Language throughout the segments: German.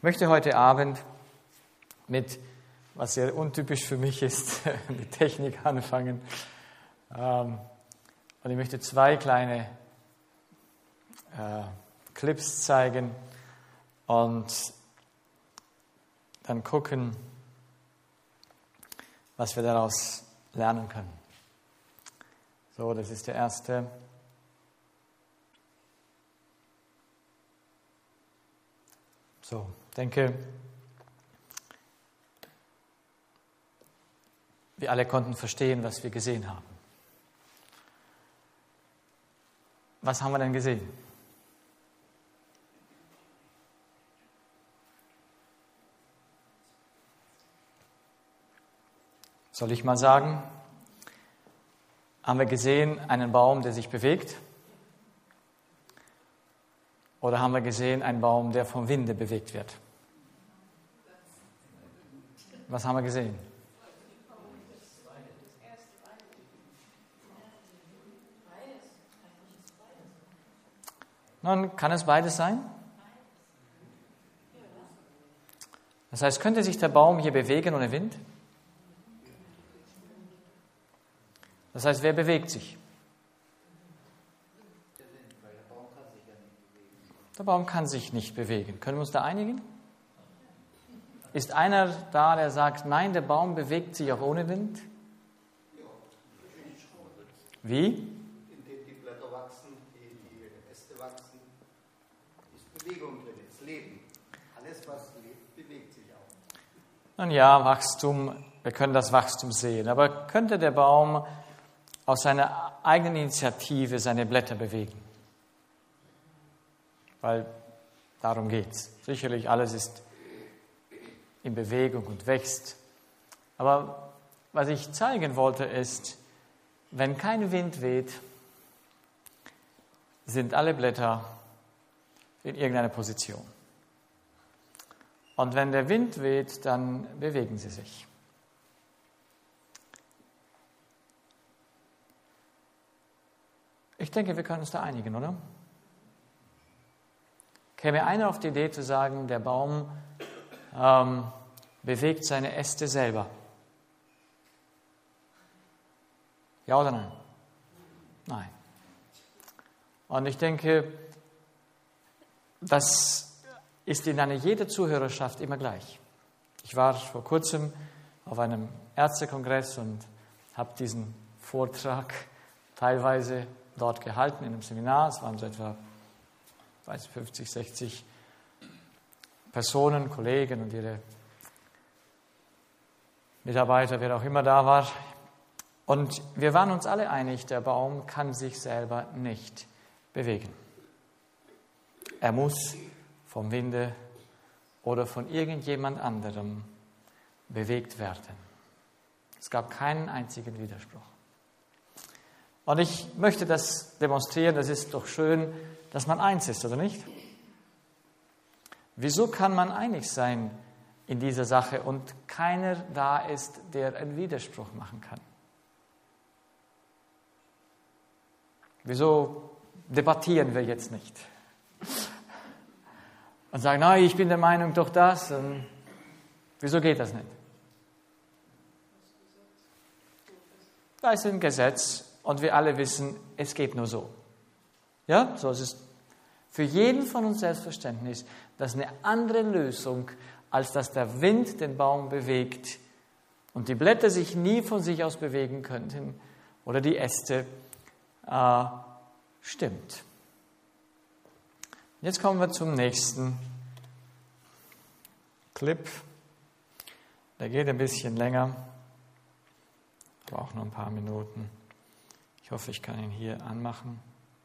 möchte heute Abend mit, was sehr untypisch für mich ist, mit Technik anfangen. Und ich möchte zwei kleine Clips zeigen und dann gucken, was wir daraus lernen können. So, das ist der erste. So, ich denke, wir alle konnten verstehen, was wir gesehen haben. Was haben wir denn gesehen? Soll ich mal sagen? Haben wir gesehen einen Baum, der sich bewegt? Oder haben wir gesehen einen Baum, der vom Winde bewegt wird? Was haben wir gesehen? Nun, kann es beides sein? Das heißt, könnte sich der Baum hier bewegen ohne Wind? Das heißt, wer bewegt sich? Der Baum kann sich nicht bewegen. Können wir uns da einigen? Ist einer da, der sagt, nein, der Baum bewegt sich auch ohne Wind? Wie? Indem die Blätter wachsen, die Äste wachsen, ist Bewegung drin, ist Leben. Alles, was lebt, bewegt sich auch. Nun ja, Wachstum, wir können das Wachstum sehen. Aber könnte der Baum aus seiner eigenen Initiative seine Blätter bewegen? Weil darum geht es. Sicherlich, alles ist in Bewegung und wächst. Aber was ich zeigen wollte ist, wenn kein Wind weht, sind alle Blätter in irgendeiner Position. Und wenn der Wind weht, dann bewegen sie sich. Ich denke, wir können uns da einigen, oder? Käme einer auf die Idee zu sagen, der Baum bewegt seine Äste selber? Ja oder nein? Nein. Und ich denke, das ist in einer jeder Zuhörerschaft immer gleich. Ich war vor kurzem auf einem Ärztekongress und habe diesen Vortrag teilweise dort gehalten in einem Seminar. Es waren so etwa 50, 60 Personen, Kollegen und ihre Mitarbeiter, wer auch immer da war. Und wir waren uns alle einig, der Baum kann sich selber nicht bewegen. Er muss vom Winde oder von irgendjemand anderem bewegt werden. Es gab keinen einzigen Widerspruch. Und ich möchte das demonstrieren, das ist doch schön, dass man eins ist, oder nicht? Wieso kann man einig sein in dieser Sache und keiner da ist, der einen Widerspruch machen kann? Wieso debattieren wir jetzt nicht? Und sagen, nein, ich bin der Meinung, doch das. Und wieso geht das nicht? Da ist ein Gesetz. Und wir alle wissen, es geht nur so. Ja, so ist es für jeden von uns selbstverständlich, dass eine andere Lösung, als dass der Wind den Baum bewegt und die Blätter sich nie von sich aus bewegen könnten oder die Äste, stimmt. Jetzt kommen wir zum nächsten Clip. Der geht ein bisschen länger, braucht nur ein paar Minuten. Ich hoffe, ich kann ihn hier anmachen.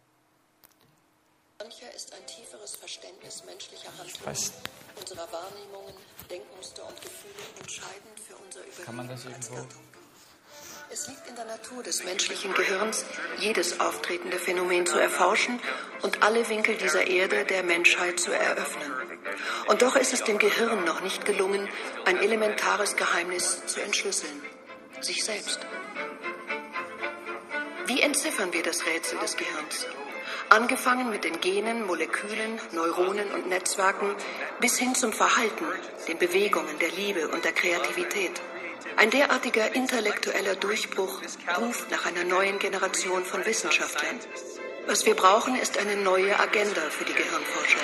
Mancher ist ein tieferes Verständnis menschlicher Handlungen, unserer Wahrnehmungen, Denkmuster und Gefühle entscheidend für unser Überleben als Gattung. Es liegt in der Natur des menschlichen Gehirns, jedes auftretende Phänomen zu erforschen und alle Winkel dieser Erde der Menschheit zu eröffnen. Und doch ist es dem Gehirn noch nicht gelungen, ein elementares Geheimnis zu entschlüsseln: sich selbst. Wie entziffern wir das Rätsel des Gehirns? Angefangen mit den Genen, Molekülen, Neuronen und Netzwerken bis hin zum Verhalten, den Bewegungen, der Liebe und der Kreativität. Ein derartiger intellektueller Durchbruch ruft nach einer neuen Generation von Wissenschaftlern. Was wir brauchen, ist eine neue Agenda für die Gehirnforschung.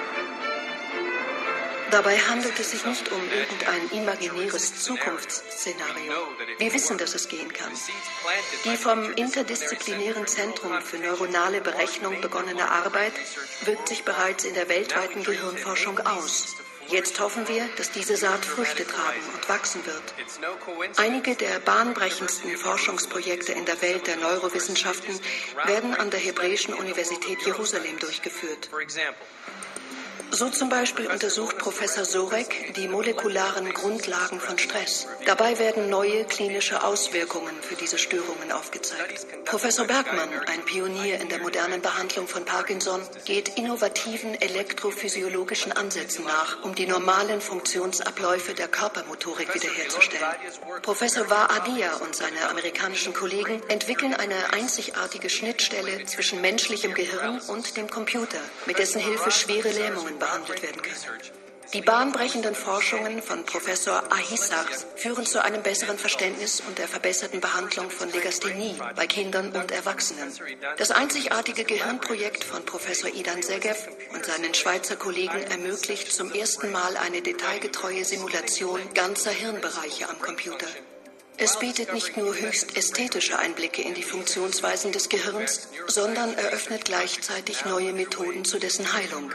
Dabei handelt es sich nicht um irgendein imaginäres Zukunftsszenario. Wir wissen, dass es gehen kann. Die vom Interdisziplinären Zentrum für neuronale Berechnung begonnene Arbeit wirkt sich bereits in der weltweiten Gehirnforschung aus. Jetzt hoffen wir, dass diese Saat Früchte tragen und wachsen wird. Einige der bahnbrechendsten Forschungsprojekte in der Welt der Neurowissenschaften werden an der Hebräischen Universität Jerusalem durchgeführt. So zum Beispiel untersucht Professor Sorek die molekularen Grundlagen von Stress. Dabei werden neue klinische Auswirkungen für diese Störungen aufgezeigt. Professor Bergmann, ein Pionier in der modernen Behandlung von Parkinson, geht innovativen elektrophysiologischen Ansätzen nach, um die normalen Funktionsabläufe der Körpermotorik wiederherzustellen. Professor Waadia und seine amerikanischen Kollegen entwickeln eine einzigartige Schnittstelle zwischen menschlichem Gehirn und dem Computer, mit dessen Hilfe schwere Lähmungen behandelt werden können. Die bahnbrechenden Forschungen von Professor Ahisar führen zu einem besseren Verständnis und der verbesserten Behandlung von Legasthenie bei Kindern und Erwachsenen. Das einzigartige Gehirnprojekt von Professor Idan Segev und seinen Schweizer Kollegen ermöglicht zum ersten Mal eine detailgetreue Simulation ganzer Hirnbereiche am Computer. Es bietet nicht nur höchst ästhetische Einblicke in die Funktionsweisen des Gehirns, sondern eröffnet gleichzeitig neue Methoden zu dessen Heilung.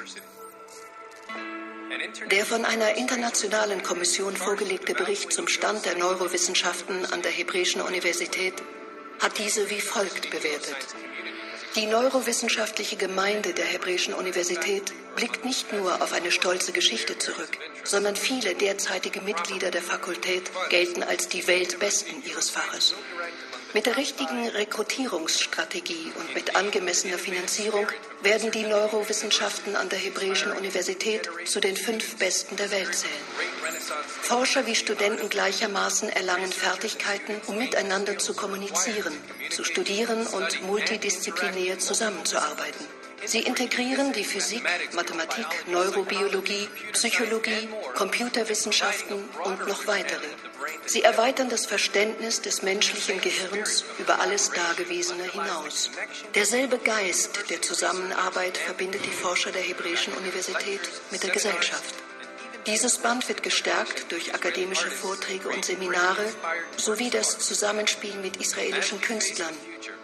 Der von einer internationalen Kommission vorgelegte Bericht zum Stand der Neurowissenschaften an der Hebräischen Universität hat diese wie folgt bewertet. Die neurowissenschaftliche Gemeinde der Hebräischen Universität blickt nicht nur auf eine stolze Geschichte zurück, sondern viele derzeitige Mitglieder der Fakultät gelten als die Weltbesten ihres Faches. Mit der richtigen Rekrutierungsstrategie und mit angemessener Finanzierung werden die Neurowissenschaften an der Hebräischen Universität zu den 5 Besten der Welt zählen. Forscher wie Studenten gleichermaßen erlangen Fertigkeiten, um miteinander zu kommunizieren, zu studieren und multidisziplinär zusammenzuarbeiten. Sie integrieren die Physik, Mathematik, Neurobiologie, Psychologie, Computerwissenschaften und noch weitere. Sie erweitern das Verständnis des menschlichen Gehirns über alles Dagewesene hinaus. Derselbe Geist der Zusammenarbeit verbindet die Forscher der Hebräischen Universität mit der Gesellschaft. Dieses Band wird gestärkt durch akademische Vorträge und Seminare sowie das Zusammenspiel mit israelischen Künstlern.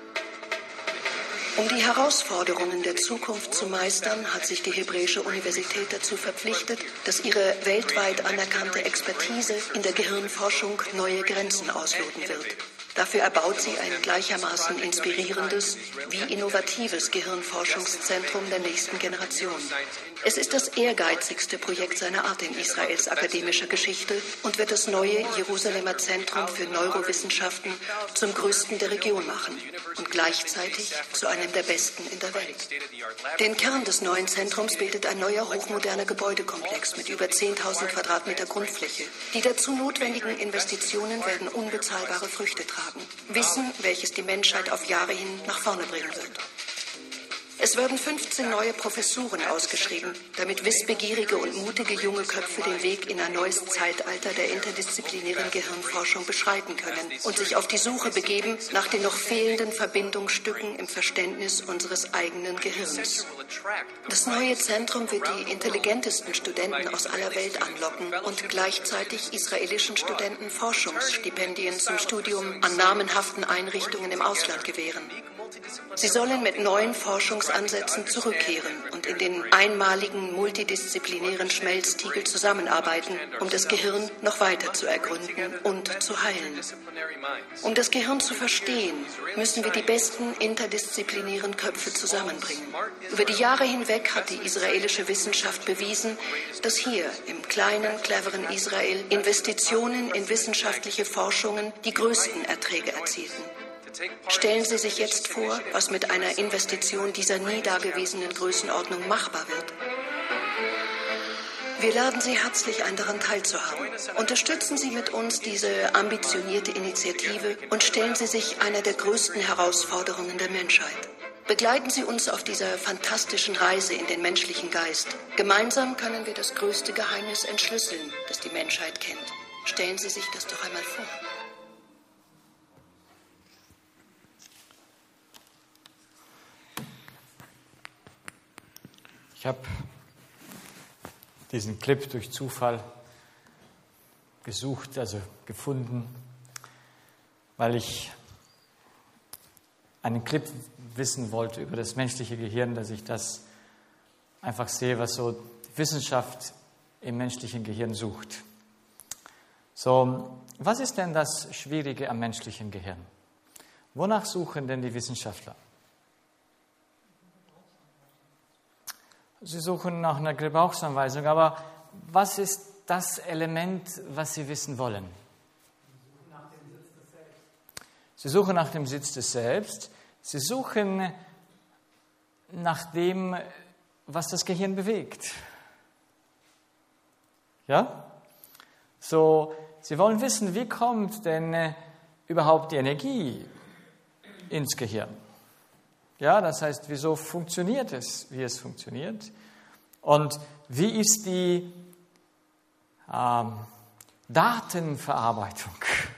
Um die Herausforderungen der Zukunft zu meistern, hat sich die Hebräische Universität dazu verpflichtet, dass ihre weltweit anerkannte Expertise in der Gehirnforschung neue Grenzen ausloten wird. Dafür erbaut sie ein gleichermaßen inspirierendes wie innovatives Gehirnforschungszentrum der nächsten Generation. Es ist das ehrgeizigste Projekt seiner Art in Israels akademischer Geschichte und wird das neue Jerusalemer Zentrum für Neurowissenschaften zum größten der Region machen und gleichzeitig zu einem der besten in der Welt. Den Kern des neuen Zentrums bildet ein neuer hochmoderner Gebäudekomplex mit über 10.000 Quadratmeter Grundfläche. Die dazu notwendigen Investitionen werden unbezahlbare Früchte tragen. Wissen, welches die Menschheit auf Jahre hin nach vorne bringen wird. Es werden 15 neue Professuren ausgeschrieben, damit wissbegierige und mutige junge Köpfe den Weg in ein neues Zeitalter der interdisziplinären Gehirnforschung beschreiten können und sich auf die Suche begeben nach den noch fehlenden Verbindungsstücken im Verständnis unseres eigenen Gehirns. Das neue Zentrum wird die intelligentesten Studenten aus aller Welt anlocken und gleichzeitig israelischen Studenten Forschungsstipendien zum Studium an namenhaften Einrichtungen im Ausland gewähren. Sie sollen mit neuen Forschungsansätzen zurückkehren und in den einmaligen multidisziplinären Schmelztiegel zusammenarbeiten, um das Gehirn noch weiter zu ergründen und zu heilen. Um das Gehirn zu verstehen, müssen wir die besten interdisziplinären Köpfe zusammenbringen. Über die Jahre hinweg hat die israelische Wissenschaft bewiesen, dass hier im kleinen, cleveren Israel Investitionen in wissenschaftliche Forschungen die größten Erträge erzielten. Stellen Sie sich jetzt vor, was mit einer Investition dieser nie dagewesenen Größenordnung machbar wird. Wir laden Sie herzlich ein, daran teilzuhaben. Unterstützen Sie mit uns diese ambitionierte Initiative und stellen Sie sich einer der größten Herausforderungen der Menschheit. Begleiten Sie uns auf dieser fantastischen Reise in den menschlichen Geist. Gemeinsam können wir das größte Geheimnis entschlüsseln, das die Menschheit kennt. Stellen Sie sich das doch einmal vor. Ich habe diesen Clip durch Zufall gesucht, also gefunden, weil ich einen Clip wissen wollte über das menschliche Gehirn, dass ich das einfach sehe, was so die Wissenschaft im menschlichen Gehirn sucht. So, was ist denn das Schwierige am menschlichen Gehirn? Wonach suchen denn die Wissenschaftler? Sie suchen nach einer Gebrauchsanweisung, aber was ist das Element, was Sie wissen wollen? Sie suchen nach dem Sitz des Selbst. Sie suchen nach dem, was das Gehirn bewegt. Ja? So, Sie wollen wissen, wie kommt denn überhaupt die Energie ins Gehirn? Ja, das heißt, wieso funktioniert es, wie es funktioniert? Und wie ist die Datenverarbeitung?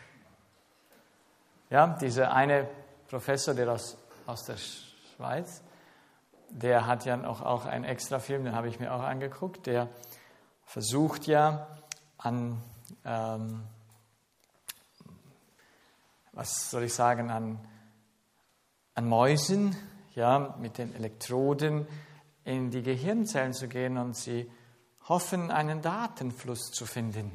Ja, dieser eine Professor, der aus der Schweiz, der hat ja auch einen extra Film, den habe ich mir auch angeguckt, der versucht ja an, an Mäusen, ja, mit den Elektroden in die Gehirnzellen zu gehen und sie hoffen, einen Datenfluss zu finden.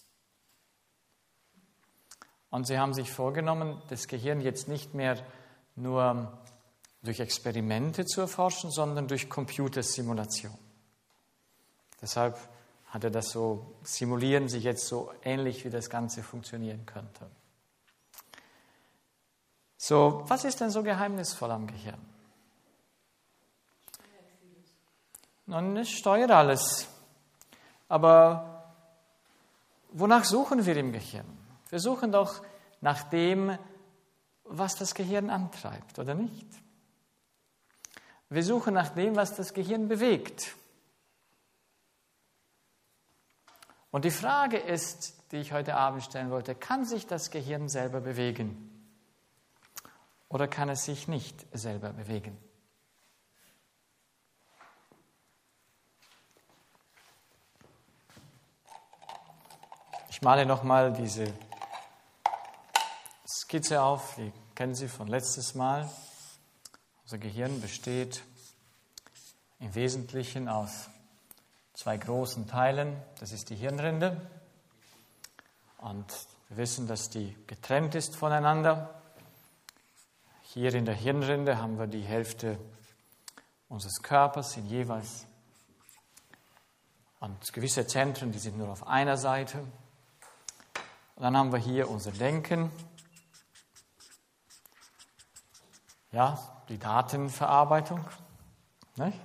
Und sie haben sich vorgenommen, das Gehirn jetzt nicht mehr nur durch Experimente zu erforschen, sondern durch Computersimulation. Deshalb hat er das so, simulieren sich jetzt so ähnlich, wie das Ganze funktionieren könnte. So, was ist denn so geheimnisvoll am Gehirn? Nun, es steuert alles. Aber wonach suchen wir im Gehirn? Wir suchen doch nach dem, was das Gehirn antreibt, oder nicht? Wir suchen nach dem, was das Gehirn bewegt. Und die Frage ist, die ich heute Abend stellen wollte, kann sich das Gehirn selber bewegen? Oder kann es sich nicht selber bewegen? Ich male nochmal diese Skizze auf, die kennen Sie von letztes Mal. Unser Gehirn besteht im Wesentlichen aus zwei großen Teilen. Das ist die Hirnrinde. Und wir wissen, dass die getrennt ist voneinander. Hier in der Hirnrinde haben wir die Hälfte unseres Körpers in jeweils. Und gewisse Zentren, die sind nur auf einer Seite. Und dann haben wir hier unser Denken. Ja, die Datenverarbeitung. Nicht?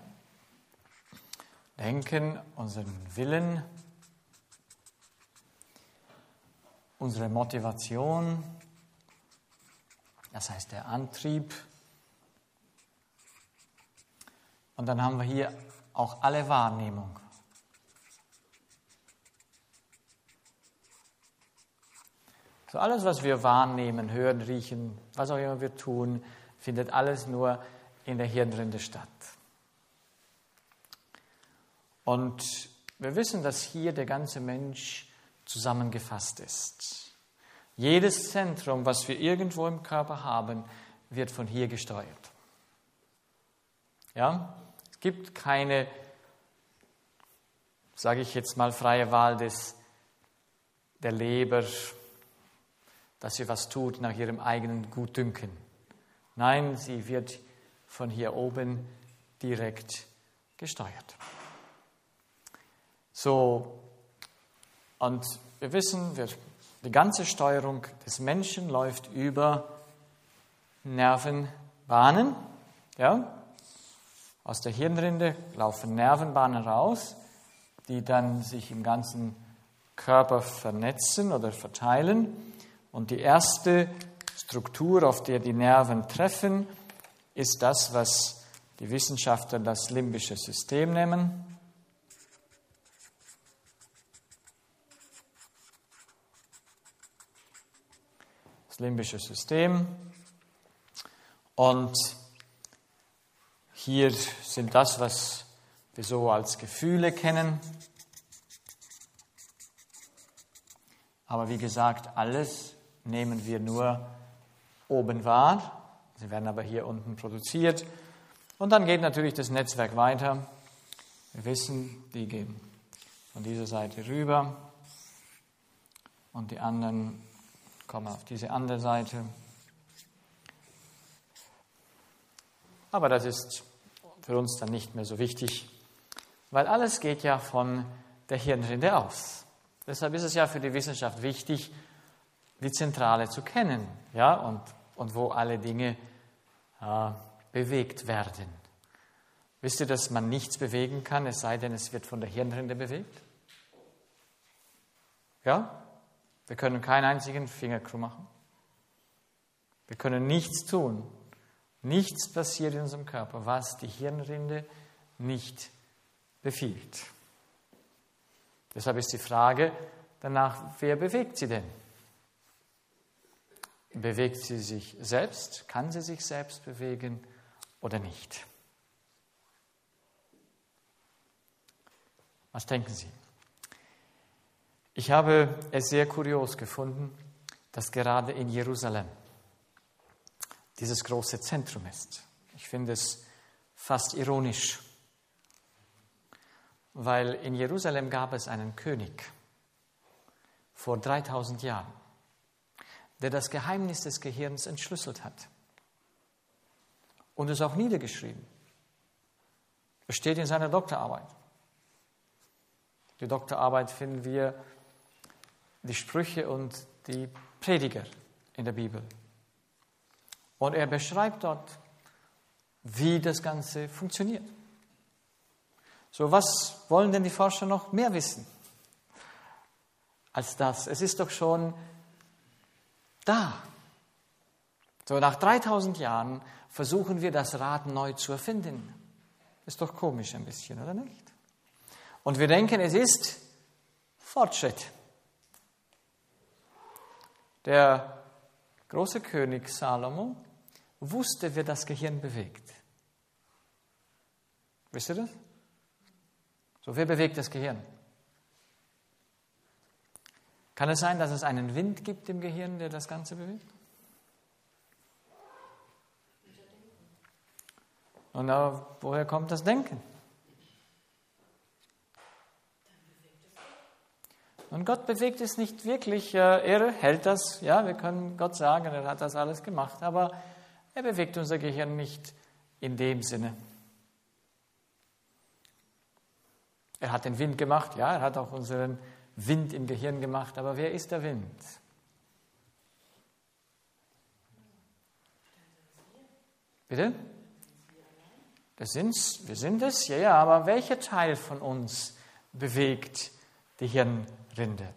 Denken, unseren Willen, unsere Motivation, das heißt der Antrieb. Und dann haben wir hier auch alle Wahrnehmung. So alles, was wir wahrnehmen, hören, riechen, was auch immer wir tun, findet alles nur in der Hirnrinde statt. Und wir wissen, dass hier der ganze Mensch zusammengefasst ist. Jedes Zentrum, was wir irgendwo im Körper haben, wird von hier gesteuert. Ja? Es gibt keine, sage ich jetzt mal, freie Wahl der Leber, dass sie was tut nach ihrem eigenen Gutdünken. Nein, sie wird von hier oben direkt gesteuert. So, und wir wissen, die ganze Steuerung des Menschen läuft über Nervenbahnen. Ja? Aus der Hirnrinde laufen Nervenbahnen raus, die dann sich im ganzen Körper vernetzen oder verteilen. Und die erste Struktur, auf der die Nerven treffen, ist das, was die Wissenschaftler das limbische System nennen. Das limbische System. Und hier sind das, was wir so als Gefühle kennen. Aber wie gesagt, alles nehmen wir nur oben wahr. Sie werden aber hier unten produziert. Und dann geht natürlich das Netzwerk weiter. Wir wissen, die gehen von dieser Seite rüber. Und die anderen kommen auf diese andere Seite. Aber das ist für uns dann nicht mehr so wichtig, weil alles geht ja von der Hirnrinde aus. Deshalb ist es ja für die Wissenschaft wichtig, die Zentrale zu kennen, ja, und wo alle Dinge bewegt werden. Wisst ihr, dass man nichts bewegen kann, es sei denn, es wird von der Hirnrinde bewegt? Ja? Wir können keinen einzigen Finger krumm machen. Wir können nichts tun. Nichts passiert in unserem Körper, was die Hirnrinde nicht befiehlt. Deshalb ist die Frage danach, wer bewegt sie denn? Bewegt sie sich selbst? Kann sie sich selbst bewegen oder nicht? Was denken Sie? Ich habe es sehr kurios gefunden, dass gerade in Jerusalem dieses große Zentrum ist. Ich finde es fast ironisch, weil in Jerusalem gab es einen König vor 3000 Jahren, der das Geheimnis des Gehirns entschlüsselt hat und es auch niedergeschrieben. Es steht in seiner Doktorarbeit. Die Doktorarbeit finden wir die Sprüche und die Prediger in der Bibel. Und er beschreibt dort, wie das Ganze funktioniert. So, was wollen denn die Forscher noch mehr wissen als das? Es ist doch schon da. So, nach 3000 Jahren versuchen wir, das Rad neu zu erfinden. Ist doch komisch ein bisschen, oder nicht? Und wir denken, es ist Fortschritt. Der große König Salomo wusste, wer das Gehirn bewegt. Wisst ihr das? So, wer bewegt das Gehirn? Kann es sein, dass es einen Wind gibt im Gehirn, der das Ganze bewegt? Und woher kommt das Denken? Und Gott bewegt es nicht wirklich. Er hält das, ja, wir können Gott sagen, er hat das alles gemacht, aber er bewegt unser Gehirn nicht in dem Sinne. Er hat den Wind gemacht, ja, er hat auch unseren Wind im Gehirn gemacht, aber wer ist der Wind? Bitte? Wir sind es, ja, aber welcher Teil von uns bewegt die Hirnrinde?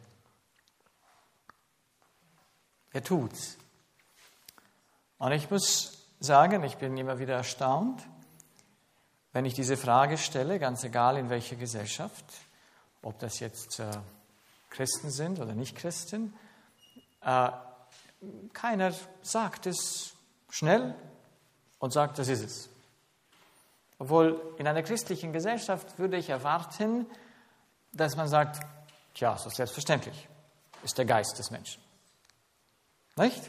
Wer tut's? Und ich muss sagen, ich bin immer wieder erstaunt, wenn ich diese Frage stelle, ganz egal in welcher Gesellschaft, ob das jetzt Christen sind oder nicht Christen, keiner sagt es schnell und sagt, das ist es. Obwohl in einer christlichen Gesellschaft würde ich erwarten, dass man sagt, tja, so selbstverständlich ist der Geist des Menschen. Nicht?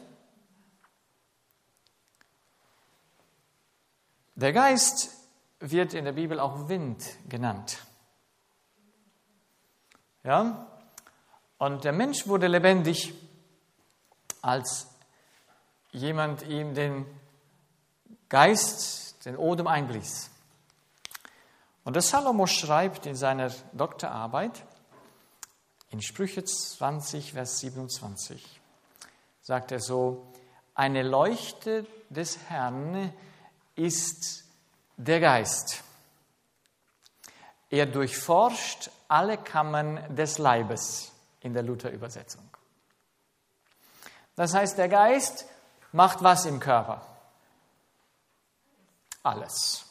Der Geist wird in der Bibel auch Wind genannt. Ja? Und der Mensch wurde lebendig, als jemand ihm den Geist, den Odem einblies. Und der Salomo schreibt in seiner Doktorarbeit, in Sprüche 20, Vers 27, sagt er so, eine Leuchte des Herrn ist der Geist. Er durchforscht alle Kammern des Leibes in der Luther-Übersetzung. Das heißt, der Geist macht was im Körper? Alles.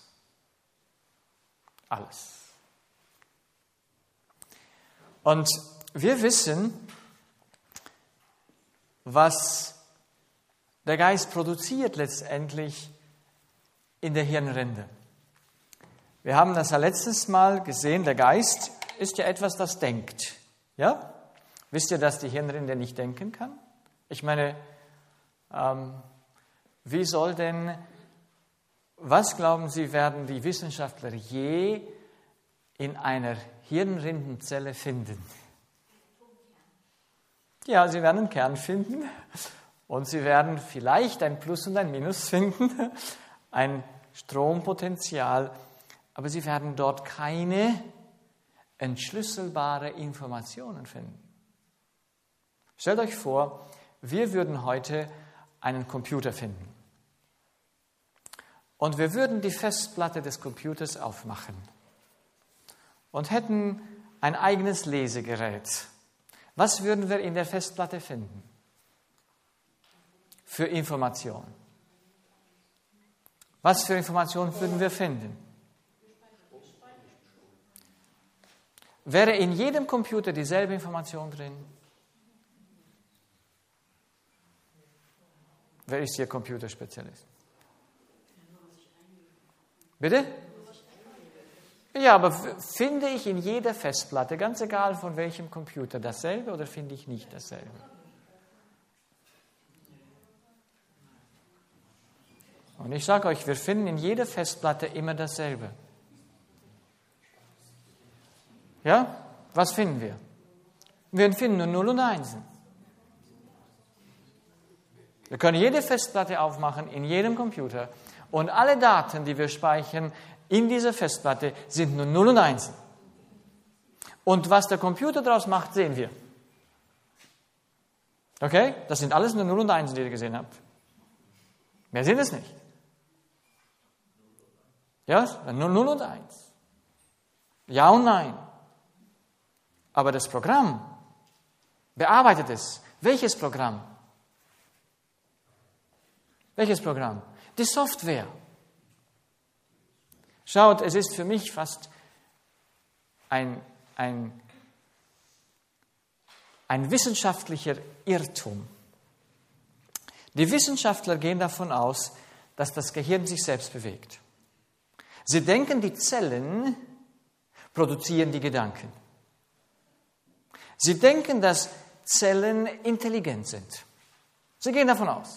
Alles. Und wir wissen, was der Geist produziert letztendlich in der Hirnrinde. Wir haben das ja letztes Mal gesehen, der Geist ist ja etwas, das denkt. Ja? Wisst ihr, dass die Hirnrinde nicht denken kann? Ich meine, was glauben Sie, werden die Wissenschaftler je in einer Hirnrindenzelle finden? Ja, sie werden einen Kern finden und sie werden vielleicht ein Plus und ein Minus finden, ein Strompotenzial, aber sie werden dort keine entschlüsselbare Informationen finden. Stellt euch vor, wir würden heute einen Computer finden und wir würden die Festplatte des Computers aufmachen und hätten ein eigenes Lesegerät. Was würden wir in der Festplatte finden? Für Informationen. Was für Informationen würden wir finden? Wäre in jedem Computer dieselbe Information drin? Wer ist hier Computerspezialist? Bitte? Ja, aber finde ich in jeder Festplatte, ganz egal von welchem Computer, dasselbe oder finde ich nicht dasselbe? Und ich sage euch, wir finden in jeder Festplatte immer dasselbe. Ja? Was finden wir? Wir finden nur 0 und 1. Wir können jede Festplatte aufmachen, in jedem Computer. Und alle Daten, die wir speichern in dieser Festplatte, sind nur 0 und 1. Und was der Computer daraus macht, sehen wir. Okay? Das sind alles nur 0 und 1, die ihr gesehen habt. Mehr sind es nicht. Ja? Nur 0 und 1. Ja und nein. Aber das Programm bearbeitet es. Welches Programm? Welches Programm? Die Software. Schaut, es ist für mich fast ein wissenschaftlicher Irrtum. Die Wissenschaftler gehen davon aus, dass das Gehirn sich selbst bewegt. Sie denken, die Zellen produzieren die Gedanken. Sie denken, dass Zellen intelligent sind. Sie gehen davon aus.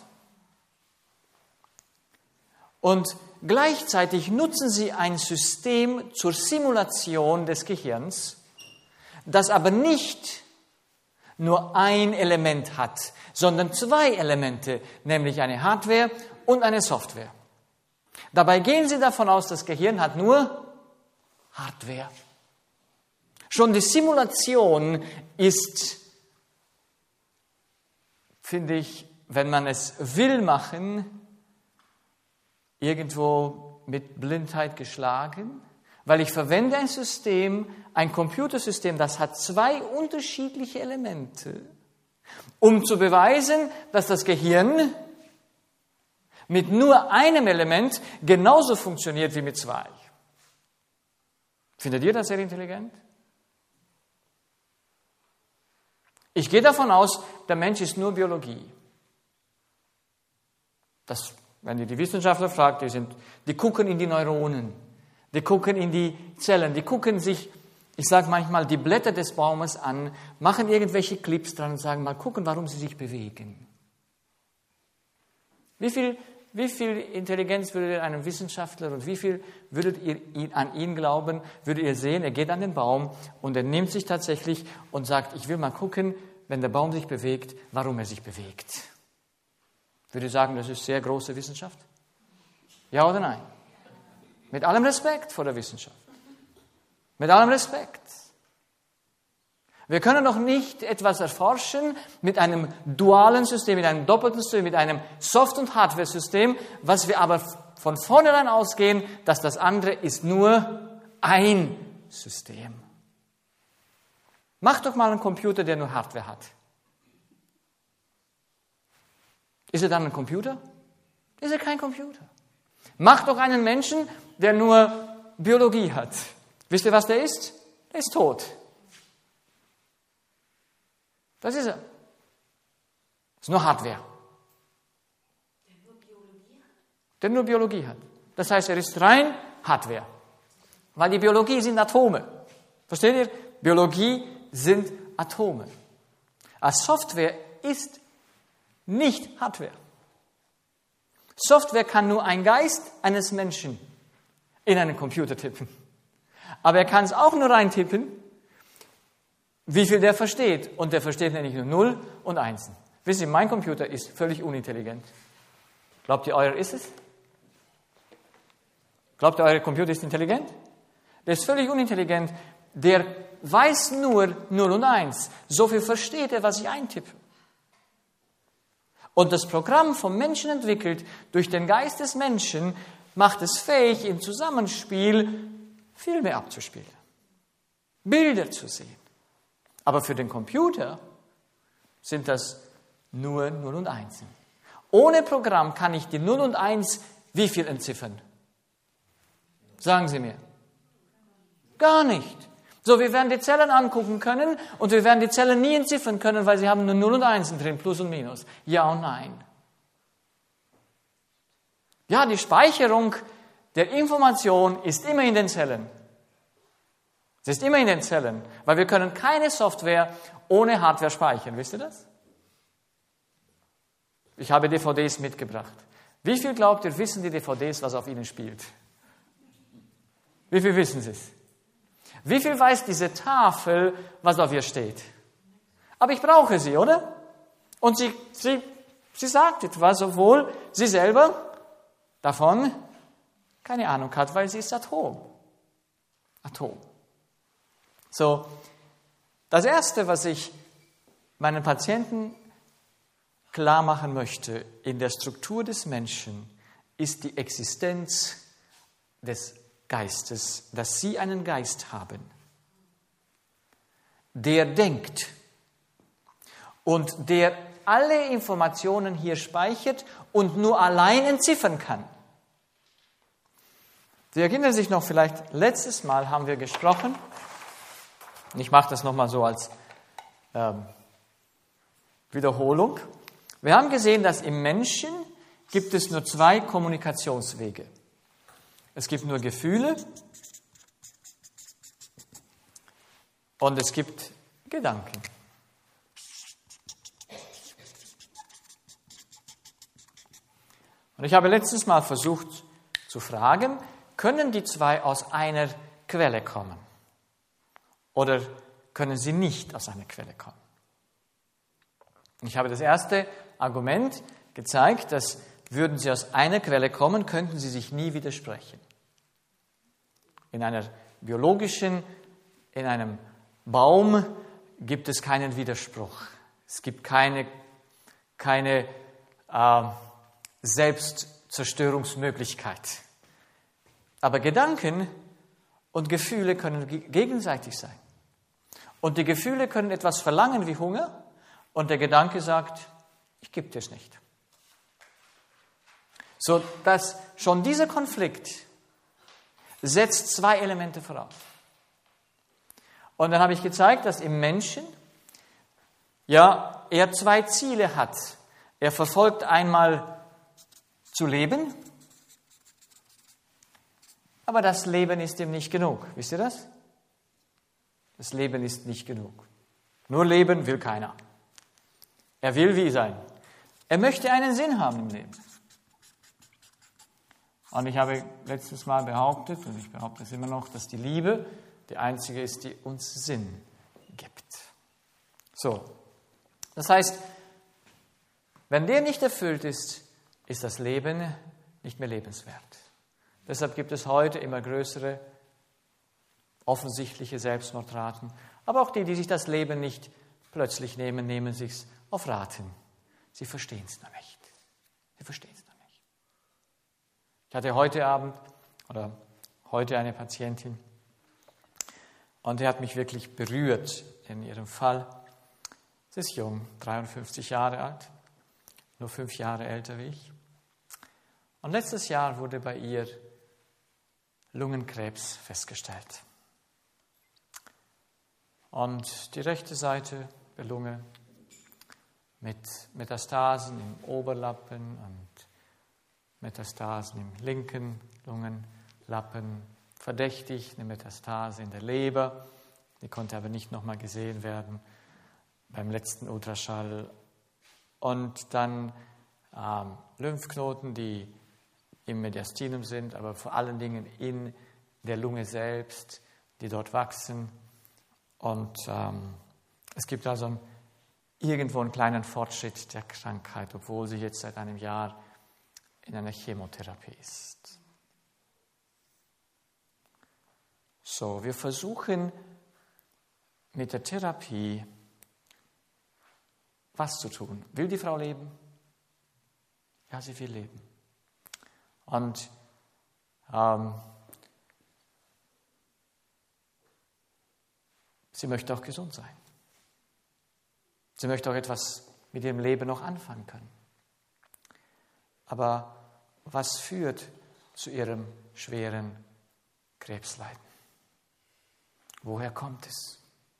Und gleichzeitig nutzen sie ein System zur Simulation des Gehirns, das aber nicht nur ein Element hat, sondern 2 Elemente, nämlich eine Hardware und eine Software. Dabei gehen sie davon aus, das Gehirn hat nur Hardware. Schon die Simulation ist, finde ich, wenn man es will machen, irgendwo mit Blindheit geschlagen, weil ich verwende ein System, ein Computersystem, das hat 2 unterschiedliche Elemente, um zu beweisen, dass das Gehirn mit nur einem Element genauso funktioniert wie mit 2. Findet ihr das sehr intelligent? Ich gehe davon aus, der Mensch ist nur Biologie. Wenn ihr die Wissenschaftler fragt, die gucken in die Neuronen, die gucken in die Zellen, die gucken sich, ich sage manchmal, die Blätter des Baumes an, machen irgendwelche Clips dran und sagen, mal gucken, warum sie sich bewegen. Wie viel Intelligenz würdet ihr einem Wissenschaftler und wie viel würdet ihr an ihn glauben, würdet ihr sehen, er geht an den Baum und er nimmt sich tatsächlich und sagt, ich will mal gucken, wenn der Baum sich bewegt, warum er sich bewegt. Würde ich sagen, das ist sehr große Wissenschaft? Ja oder nein? Mit allem Respekt vor der Wissenschaft. Mit allem Respekt. Wir können noch nicht etwas erforschen mit einem dualen System, mit einem doppelten System, mit einem Soft- und Hardware-System, was wir aber von vornherein ausgehen, dass das andere ist nur ein System. Mach doch mal einen Computer, der nur Hardware hat. Ist er dann ein Computer? Ist er kein Computer. Macht doch einen Menschen, der nur Biologie hat. Wisst ihr, was der ist? Der ist tot. Das ist er. Das ist nur Hardware. Der nur Biologie hat. Das heißt, er ist rein Hardware. Weil die Biologie sind Atome. Versteht ihr? Biologie sind Atome. Als Software ist nicht Hardware. Software kann nur ein Geist eines Menschen in einen Computer tippen. Aber er kann es auch nur reintippen, wie viel der versteht. Und der versteht nämlich nur 0 und 1. Wisst ihr, mein Computer ist völlig unintelligent. Glaubt ihr, euer ist es? Glaubt ihr, euer Computer ist intelligent? Der ist völlig unintelligent. Der weiß nur 0 und 1. So viel versteht er, was ich eintippe. Und das Programm vom Menschen entwickelt, durch den Geist des Menschen, macht es fähig, im Zusammenspiel Filme abzuspielen, Bilder zu sehen. Aber für den Computer sind das nur 0 und 1. Ohne Programm kann ich die 0 und 1 wie viel entziffern? Sagen Sie mir. Gar nicht. So, wir werden die Zellen angucken können und wir werden die Zellen nie entziffern können, weil sie haben nur 0 und 1 drin, Plus und Minus. Ja und nein. Ja, die Speicherung der Information ist immer in den Zellen. Sie ist immer in den Zellen, weil wir können keine Software ohne Hardware speichern. Wisst ihr das? Ich habe DVDs mitgebracht. Wie viel glaubt ihr, wissen die DVDs, was auf ihnen spielt? Wie viel wissen sie es? Wie viel weiß diese Tafel, was auf ihr steht? Aber ich brauche sie, oder? Und sie sagt etwas, obwohl sie selber davon keine Ahnung hat, weil sie ist Atom. Atom. So, das Erste, was ich meinen Patienten klar machen möchte in der Struktur des Menschen, ist die Existenz des Geistes, dass sie einen Geist haben, der denkt und der alle Informationen hier speichert und nur allein entziffern kann. Sie erinnern sich noch vielleicht, letztes Mal haben wir gesprochen, und ich mache das nochmal so als Wiederholung. Wir haben gesehen, dass im Menschen gibt es nur 2 Kommunikationswege. Es gibt nur Gefühle und es gibt Gedanken. Und ich habe letztes Mal versucht zu fragen, können die 2 aus einer Quelle kommen? Oder können sie nicht aus einer Quelle kommen? Und ich habe das erste Argument gezeigt, dass würden sie aus einer Quelle kommen, könnten sie sich nie widersprechen. In einer biologischen, in einem Baum gibt es keinen Widerspruch. Es gibt keine Selbstzerstörungsmöglichkeit. Aber Gedanken und Gefühle können gegenseitig sein. Und die Gefühle können etwas verlangen wie Hunger und der Gedanke sagt, ich gebe dir es nicht. So dass schon dieser Konflikt setzt 2 Elemente voraus. Und dann habe ich gezeigt, dass im Menschen er 2 Ziele hat. Er verfolgt einmal zu leben, aber das Leben ist ihm nicht genug. Wisst ihr das? Das Leben ist nicht genug. Nur leben will keiner. Er will wie sein? Er möchte einen Sinn haben im Leben. Und ich habe letztes Mal behauptet, und ich behaupte es immer noch, dass die Liebe die einzige ist, die uns Sinn gibt. So, das heißt, wenn der nicht erfüllt ist, ist das Leben nicht mehr lebenswert. Deshalb gibt es heute immer größere, offensichtliche Selbstmordraten. Aber auch die sich das Leben nicht plötzlich nehmen, nehmen sich's auf Raten. Sie verstehen es noch nicht. Sie verstehen es noch nicht. Ich hatte heute eine Patientin und die hat mich wirklich berührt in ihrem Fall. Sie ist jung, 53 Jahre alt, nur 5 Jahre älter wie ich. Und letztes Jahr wurde bei ihr Lungenkrebs festgestellt. Und die rechte Seite der Lunge mit Metastasen im Oberlappen und Metastasen im linken Lungenlappen. Verdächtig eine Metastase in der Leber. Die konnte aber nicht nochmal gesehen werden beim letzten Ultraschall. Und dann Lymphknoten, die im Mediastinum sind, aber vor allen Dingen in der Lunge selbst, die dort wachsen. Und es gibt also irgendwo einen kleinen Fortschritt der Krankheit, obwohl sie jetzt seit einem Jahr in einer Chemotherapie ist. So, wir versuchen mit der Therapie was zu tun. Will die Frau leben? Ja, sie will leben. Und sie möchte auch gesund sein. Sie möchte auch etwas mit ihrem Leben noch anfangen können. Aber was führt zu ihrem schweren Krebsleiden? Woher kommt es?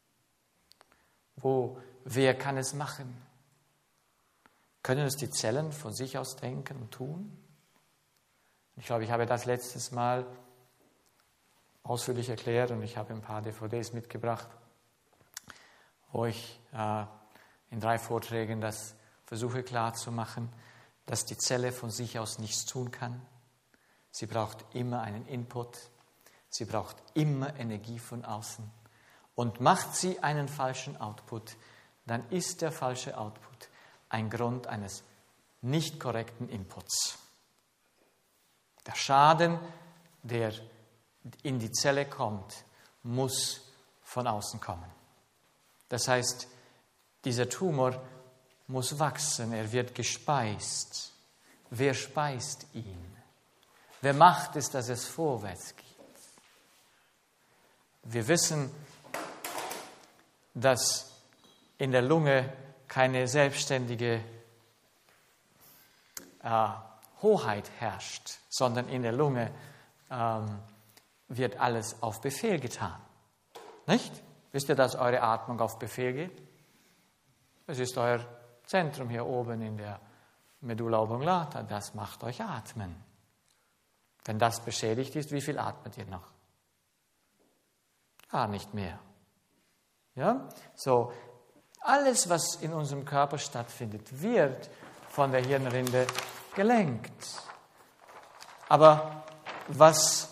Wer kann es machen? Können es die Zellen von sich aus denken und tun? Ich glaube, ich habe das letztes Mal ausführlich erklärt und ich habe ein paar DVDs mitgebracht, wo ich in 3 Vorträgen das versuche klarzumachen, dass die Zelle von sich aus nichts tun kann. Sie braucht immer einen Input. Sie braucht immer Energie von außen. Und macht sie einen falschen Output, dann ist der falsche Output ein Grund eines nicht korrekten Inputs. Der Schaden, der in die Zelle kommt, muss von außen kommen. Das heißt, dieser Tumor muss wachsen, er wird gespeist. Wer speist ihn? Wer macht es, dass es vorwärts geht? Wir wissen, dass in der Lunge keine selbstständige Hoheit herrscht, sondern in der Lunge wird alles auf Befehl getan. Nicht? Wisst ihr, dass eure Atmung auf Befehl geht? Es ist euer Zentrum hier oben in der Medulla oblongata, das macht euch atmen. Wenn das beschädigt ist, wie viel atmet ihr noch? Gar nicht mehr. Ja? So, alles, was in unserem Körper stattfindet, wird von der Hirnrinde gelenkt. Aber was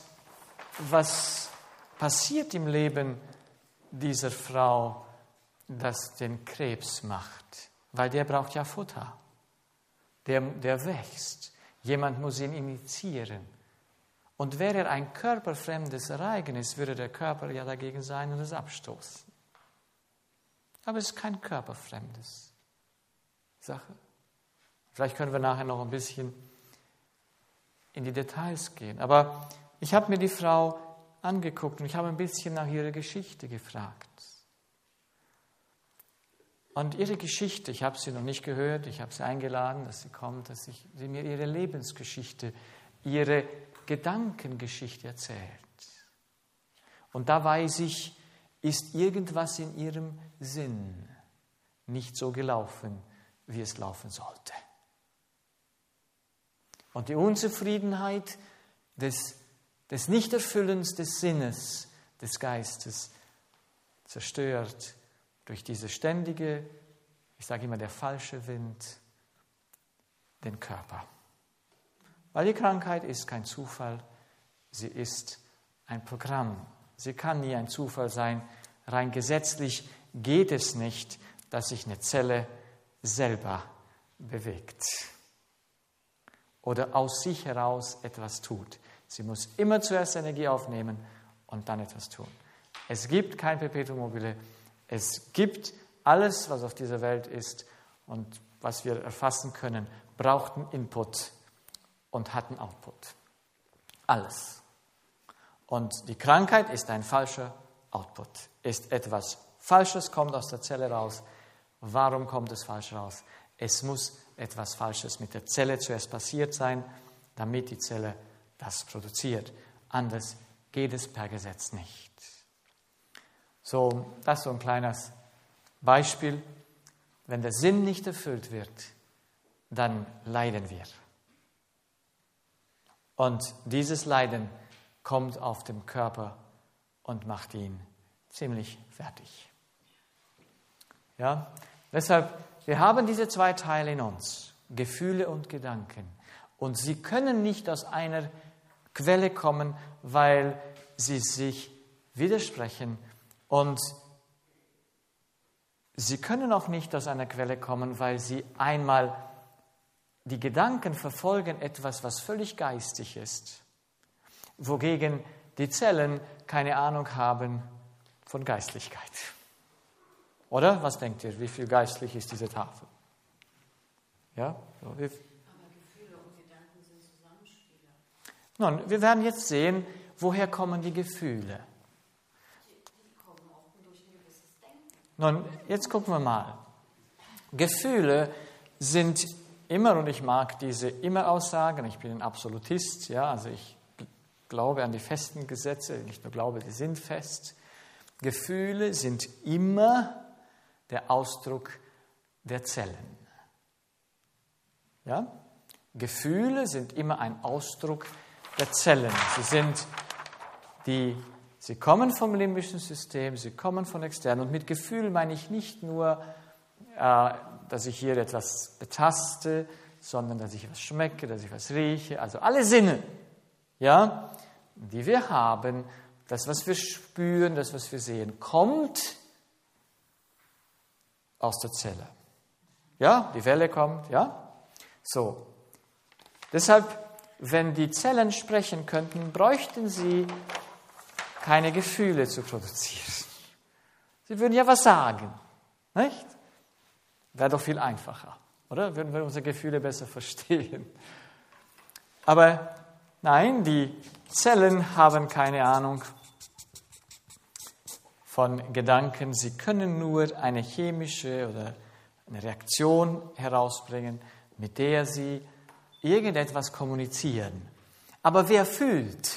passiert im Leben dieser Frau, das den Krebs macht? Weil der braucht ja Futter. Der wächst. Jemand muss ihn initiieren. Und wäre er ein körperfremdes Ereignis, würde der Körper ja dagegen sein und es abstoßen. Aber es ist kein körperfremdes Sache. Vielleicht können wir nachher noch ein bisschen in die Details gehen. Aber ich habe mir die Frau angeguckt und ich habe ein bisschen nach ihrer Geschichte gefragt. Und ihre Geschichte, ich habe sie noch nicht gehört, ich habe sie eingeladen, dass sie kommt, dass sie mir ihre Lebensgeschichte, ihre Gedankengeschichte erzählt. Und da weiß ich, ist irgendwas in ihrem Sinn nicht so gelaufen, wie es laufen sollte. Und die Unzufriedenheit des Nichterfüllens des Sinnes, des Geistes, zerstört durch diese ständige, ich sage immer der falsche Wind, den Körper. Weil die Krankheit ist kein Zufall, sie ist ein Programm. Sie kann nie ein Zufall sein. Rein gesetzlich geht es nicht, dass sich eine Zelle selber bewegt oder aus sich heraus etwas tut. Sie muss immer zuerst Energie aufnehmen und dann etwas tun. Es gibt kein Perpetuum mobile. Es gibt alles, was auf dieser Welt ist und was wir erfassen können, braucht einen Input und hat einen Output. Alles. Und die Krankheit ist ein falscher Output. Ist etwas Falsches, kommt aus der Zelle raus. Warum kommt es falsch raus? Es muss etwas Falsches mit der Zelle zuerst passiert sein damit die Zelle das produziert. Anders geht es per Gesetz nicht. So, das ist so ein kleines Beispiel. Wenn der Sinn nicht erfüllt wird, dann leiden wir. Und dieses Leiden kommt auf den Körper und macht ihn ziemlich fertig. Ja? Deshalb, wir haben diese zwei Teile in uns, Gefühle und Gedanken. Und sie können nicht aus einer Quelle kommen, weil sie sich widersprechen. Und sie können auch nicht aus einer Quelle kommen, weil sie einmal die Gedanken verfolgen etwas, was völlig geistig ist, wogegen die Zellen keine Ahnung haben von Geistlichkeit. Oder? Was denkt ihr? Wie viel geistlich ist diese Tafel? Ja? So, aber Gefühle und Gedanken sind Zusammenspieler. Nun, wir werden jetzt sehen, woher kommen die Gefühle. Die kommen auch durch ein gewisses Denken. Nun, jetzt gucken wir mal. Gefühle sind immer, und ich mag diese Immer-Aussagen, ich bin ein Absolutist, ja, also ich glaube an die festen Gesetze, nicht nur glaube, die sind fest. Gefühle sind immer der Ausdruck der Zellen. Ja? Gefühle sind immer ein Ausdruck der Zellen. Sie kommen vom limbischen System, sie kommen von extern. Und mit Gefühl meine ich nicht nur, dass ich hier etwas betaste, sondern dass ich etwas schmecke, dass ich etwas rieche. Also alle Sinne, ja, die wir haben, das, was wir spüren, das, was wir sehen, kommt aus der Zelle. Ja, die Welle kommt, ja. So. Deshalb, wenn die Zellen sprechen könnten, bräuchten sie keine Gefühle zu produzieren. Sie würden ja was sagen, nicht? Wäre doch viel einfacher, oder? Würden wir unsere Gefühle besser verstehen. Aber nein, die Zellen haben keine Ahnung von Gedanken. Sie können nur eine chemische oder eine Reaktion herausbringen, mit der sie irgendetwas kommunizieren. Aber wer fühlt?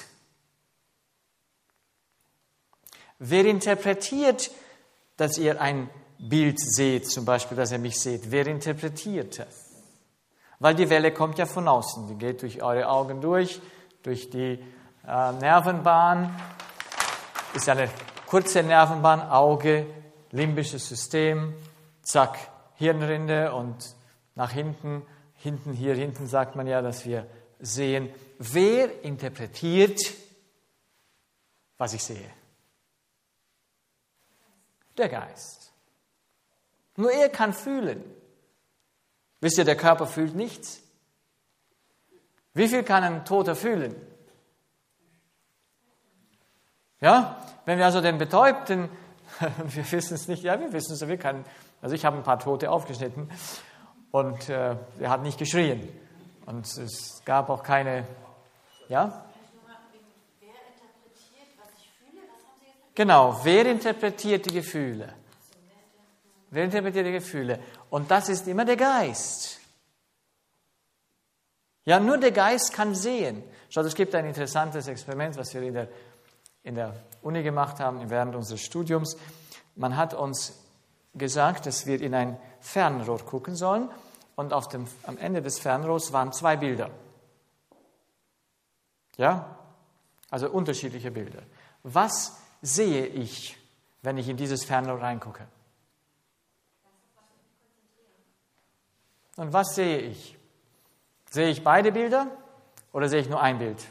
Wer interpretiert, dass ihr ein Bild seht, zum Beispiel, dass ihr mich seht? Wer interpretiert das? Weil die Welle kommt ja von außen. Die geht durch eure Augen durch die Nervenbahn. Ist eine kurze Nervenbahn, Auge, limbisches System, zack, Hirnrinde und nach hinten sagt man ja, dass wir sehen. Wer interpretiert, was ich sehe? Der Geist. Nur er kann fühlen. Wisst ihr, der Körper fühlt nichts. Wie viel kann ein Toter fühlen? Ja, wenn wir also den Betäubten, wir wissen es nicht, ja, wir wissen es, wir können, also ich habe ein paar Tote aufgeschnitten und er hat nicht geschrien und es gab auch keine, ja? Wer interpretiert, was ich fühle? Was haben Sie gesagt? Genau, wer interpretiert die Gefühle? Wer interpretiert die Gefühle? Und das ist immer der Geist. Ja, nur der Geist kann sehen. Schaut, es gibt ein interessantes Experiment, was wir in der Uni gemacht haben, während unseres Studiums. Man hat uns gesagt, dass wir in ein Fernrohr gucken sollen und am Ende des Fernrohrs waren 2 Bilder. Ja? Also unterschiedliche Bilder. Was sehe ich, wenn ich in dieses Fernrohr reingucke? Und was sehe ich? Sehe ich beide Bilder oder sehe ich nur ein Bild?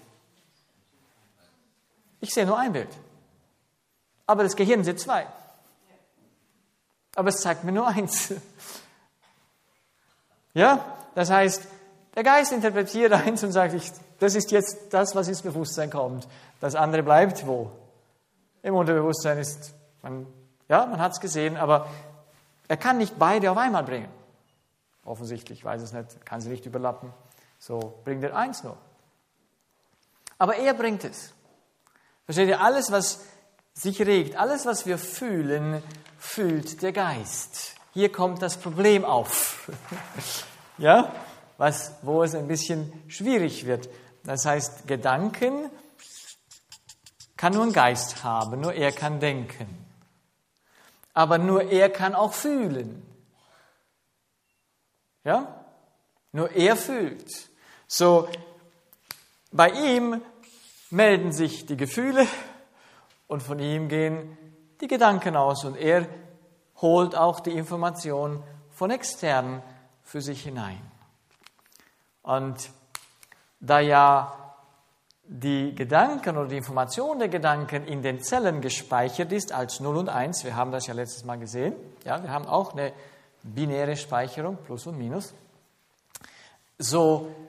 Ich sehe nur ein Bild. Aber das Gehirn sieht 2. Aber es zeigt mir nur eins. Ja? Das heißt, der Geist interpretiert eins und sagt, das ist jetzt das, was ins Bewusstsein kommt. Das andere bleibt wo? Im Unterbewusstsein ist, man hat es gesehen, aber er kann nicht beide auf einmal bringen. Offensichtlich, ich weiß es nicht, kann sie nicht überlappen. So bringt er eins nur. Aber er bringt es. Versteht ihr, alles, was sich regt, alles, was wir fühlen, fühlt der Geist. Hier kommt das Problem auf. Ja? wo es ein bisschen schwierig wird. Das heißt, Gedanken kann nur ein Geist haben, nur er kann denken. Aber nur er kann auch fühlen. Ja? Nur er fühlt. So, bei ihm melden sich die Gefühle und von ihm gehen die Gedanken aus und er holt auch die Information von extern für sich hinein. Und da ja die Gedanken oder die Information der Gedanken in den Zellen gespeichert ist als 0 und 1, wir haben das ja letztes Mal gesehen, ja, wir haben auch eine binäre Speicherung, Plus und Minus. So,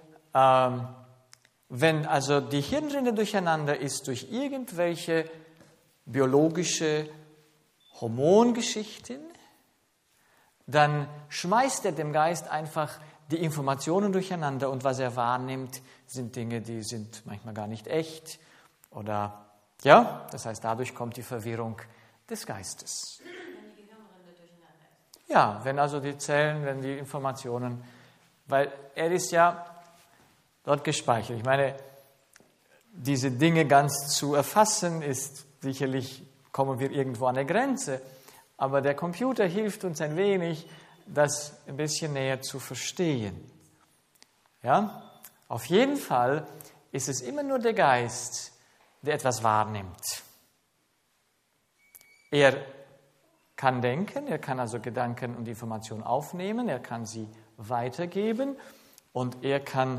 wenn also die Hirnrinde durcheinander ist durch irgendwelche biologische Hormongeschichten, dann schmeißt er dem Geist einfach die Informationen durcheinander und was er wahrnimmt, sind Dinge, die sind manchmal gar nicht echt oder, ja, das heißt, dadurch kommt die Verwirrung des Geistes. Wenn die Gehirnrinde durcheinander ist. Ja, wenn also die Zellen, wenn die Informationen, weil er ist ja dort gespeichert. Ich meine, diese Dinge ganz zu erfassen ist sicherlich, kommen wir irgendwo an der Grenze, aber der Computer hilft uns ein wenig, das ein bisschen näher zu verstehen. Ja? Auf jeden Fall ist es immer nur der Geist, der etwas wahrnimmt. Er kann denken, er kann also Gedanken und Informationen aufnehmen, er kann sie weitergeben und er kann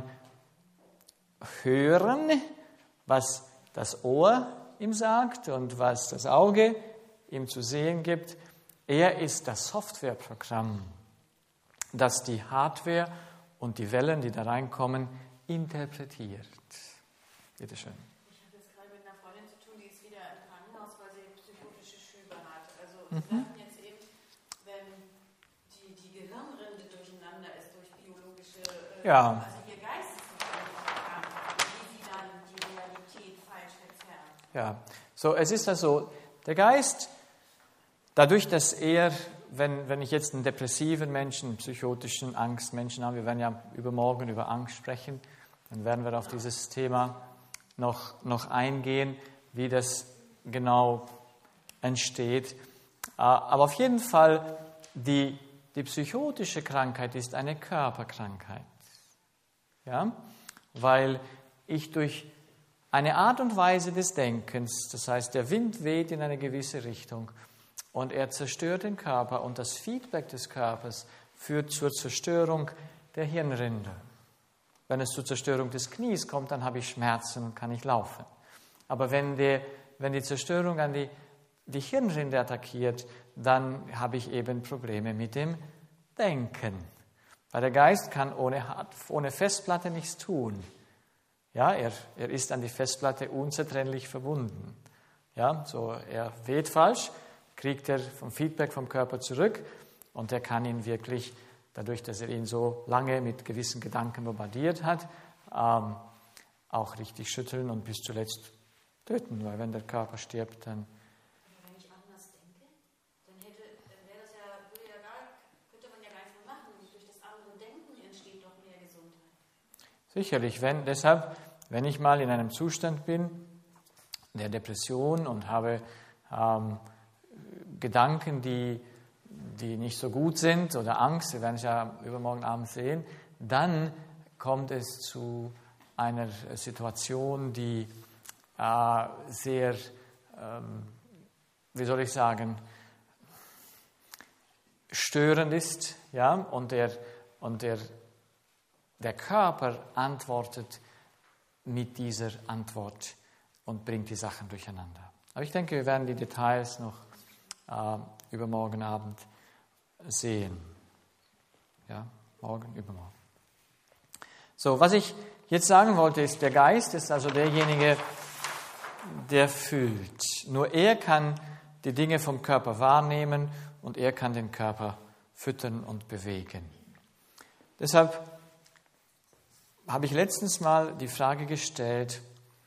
hören, was das Ohr ihm sagt und was das Auge ihm zu sehen gibt. Er ist das Softwareprogramm, das die Hardware und die Wellen, die da reinkommen, interpretiert. Bitte schön. Ich habe jetzt gerade mit einer Freundin zu tun, die ist wieder im Krankenhaus, weil sie psychotische Schübe hat. Also wir sagten jetzt eben, wenn die Gehirnrinde durcheinander ist durch biologische, also ihr Geist ist nicht krank, wie sie dann die Realität falsch verzerren. Ja, so es ist also, der Geist, dadurch, dass er, wenn ich jetzt einen depressiven Menschen, einen psychotischen Angstmenschen habe, wir werden ja übermorgen über Angst sprechen, dann werden wir auf dieses Thema noch eingehen, wie das genau entsteht. Aber auf jeden Fall, die psychotische Krankheit ist eine Körperkrankheit. Ja? Weil ich durch eine Art und Weise des Denkens, das heißt, der Wind weht in eine gewisse Richtung und er zerstört den Körper und das Feedback des Körpers führt zur Zerstörung der Hirnrinde. Wenn es zur Zerstörung des Knies kommt, dann habe ich Schmerzen und kann nicht laufen. Aber wenn die Zerstörung an die Hirnrinde attackiert, dann habe ich eben Probleme mit dem Denken. Weil der Geist kann ohne Festplatte nichts tun. Ja, er ist an die Festplatte unzertrennlich verbunden. Ja, so er weht falsch, kriegt er vom Feedback vom Körper zurück und er kann ihn wirklich, dadurch, dass er ihn so lange mit gewissen Gedanken bombardiert hat, auch richtig schütteln und bis zuletzt töten. Weil wenn der Körper stirbt, dann... Aber wenn ich anders denke, dann wäre das ja, könnte man ja gar nicht mehr machen. Durch das andere Denken entsteht doch mehr Gesundheit. Sicherlich, wenn ich mal in einem Zustand bin, der Depression und habe Gedanken, die nicht so gut sind oder Angst, wir werden es ja übermorgen Abend sehen, dann kommt es zu einer Situation, die sehr, wie soll ich sagen, störend ist, ja, und der Körper antwortet mit dieser Antwort und bringt die Sachen durcheinander. Aber ich denke, wir werden die Details noch übermorgen Abend sehen. Ja, morgen, übermorgen. So, was ich jetzt sagen wollte, ist, der Geist ist also derjenige, der fühlt. Nur er kann die Dinge vom Körper wahrnehmen und er kann den Körper füttern und bewegen. Deshalb habe ich letztens mal die Frage gestellt,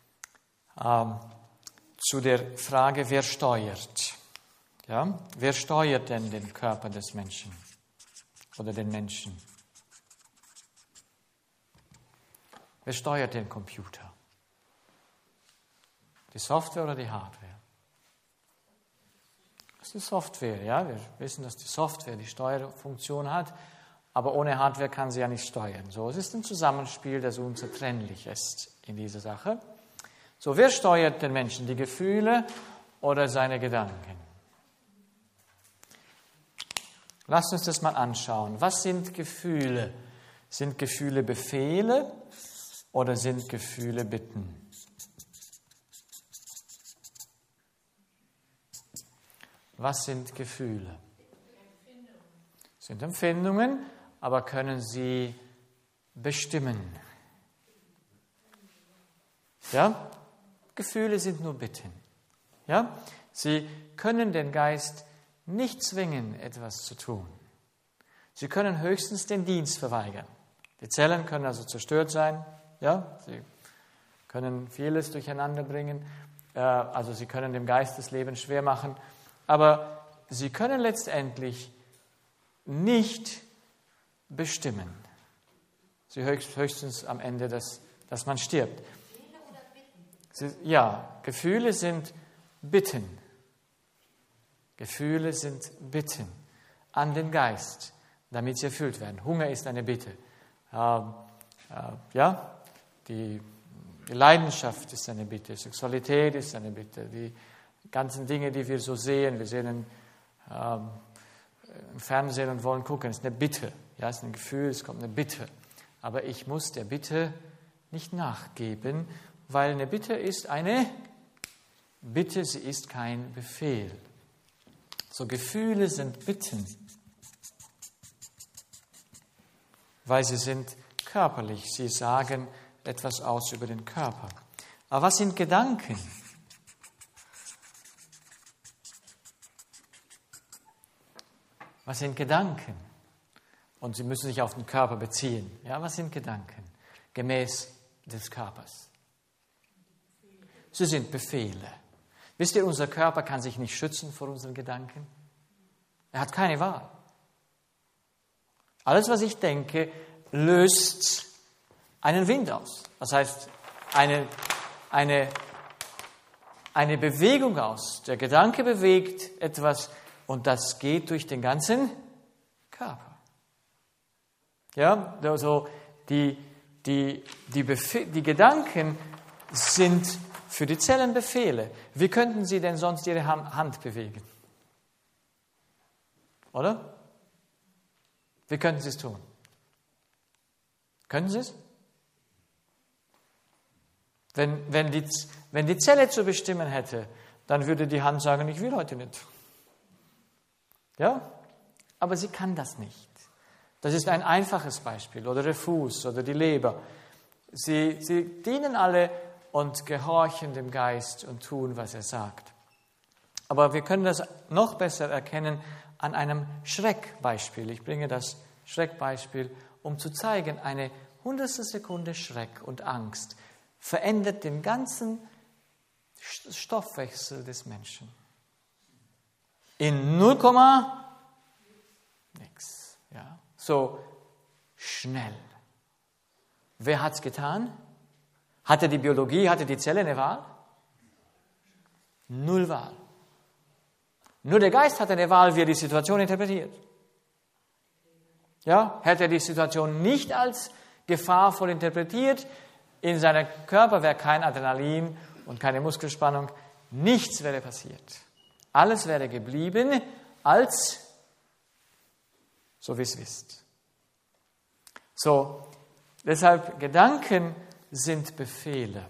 zu der Frage, wer steuert? Ja? Wer steuert denn den Körper des Menschen oder den Menschen? Wer steuert den Computer? Die Software oder die Hardware? Das ist die Software, ja. Wir wissen, dass die Software die Steuerfunktion hat, aber ohne Hardware kann sie ja nicht steuern. So, es ist ein Zusammenspiel, das unzertrennlich ist in dieser Sache. So, wer steuert den Menschen? Die Gefühle oder seine Gedanken? Lasst uns das mal anschauen. Was sind Gefühle? Sind Gefühle Befehle oder sind Gefühle Bitten? Was sind Gefühle? Sind Empfindungen, aber können sie bestimmen? Ja? Gefühle sind nur Bitten. Ja? Sie können den Geist nicht zwingen, etwas zu tun. Sie können höchstens den Dienst verweigern. Die Zellen können also zerstört sein. Ja? Sie können vieles durcheinander bringen. Also sie können dem Geist das Leben schwer machen. Aber sie können letztendlich nicht bestimmen. Sie höchstens am Ende, dass man stirbt. Ja, Gefühle sind Bitten. Gefühle sind Bitten an den Geist, damit sie erfüllt werden. Hunger ist eine Bitte. Die Leidenschaft ist eine Bitte. Sexualität ist eine Bitte. Die ganzen Dinge, die wir so sehen, wir sehen im Fernsehen und wollen gucken, ist eine Bitte. Ja, ist ein Gefühl, es kommt eine Bitte. Aber ich muss der Bitte nicht nachgeben, weil eine Bitte ist eine Bitte, sie ist kein Befehl. So, Gefühle sind Bitten, weil sie sind körperlich. Sie sagen etwas aus über den Körper. Aber was sind Gedanken? Was sind Gedanken? Und sie müssen sich auf den Körper beziehen. Ja, was sind Gedanken? Gemäß des Körpers. Sie sind Befehle. Wisst ihr, unser Körper kann sich nicht schützen vor unseren Gedanken. Er hat keine Wahl. Alles, was ich denke, löst einen Wind aus. Das heißt, eine Bewegung aus. Der Gedanke bewegt etwas und das geht durch den ganzen Körper. Ja, also die Gedanken sind für die Zellen Befehle. Wie könnten sie denn sonst ihre Hand bewegen? Oder? Wie könnten sie es tun? Können sie es? Wenn die Zelle zu bestimmen hätte, dann würde die Hand sagen, ich will heute nicht. Ja? Aber sie kann das nicht. Das ist ein einfaches Beispiel. Oder der Fuß oder die Leber. Sie dienen alle und gehorchen dem Geist und tun, was er sagt. Aber wir können das noch besser erkennen an einem Schreckbeispiel. Ich bringe das Schreckbeispiel, um zu zeigen, eine 100. Sekunde Schreck und Angst verändert den ganzen Stoffwechsel des Menschen. In 0, nix. Ja. So schnell. Wer hat es getan? Hatte die Biologie, hatte die Zelle eine Wahl? Null Wahl. Nur der Geist hat eine Wahl, wie er die Situation interpretiert. Ja, hätte er die Situation nicht als gefahrvoll interpretiert, in seinem Körper wäre kein Adrenalin und keine Muskelspannung, nichts wäre passiert. Alles wäre geblieben als so wie es ist. So, deshalb Gedanken sind Befehle.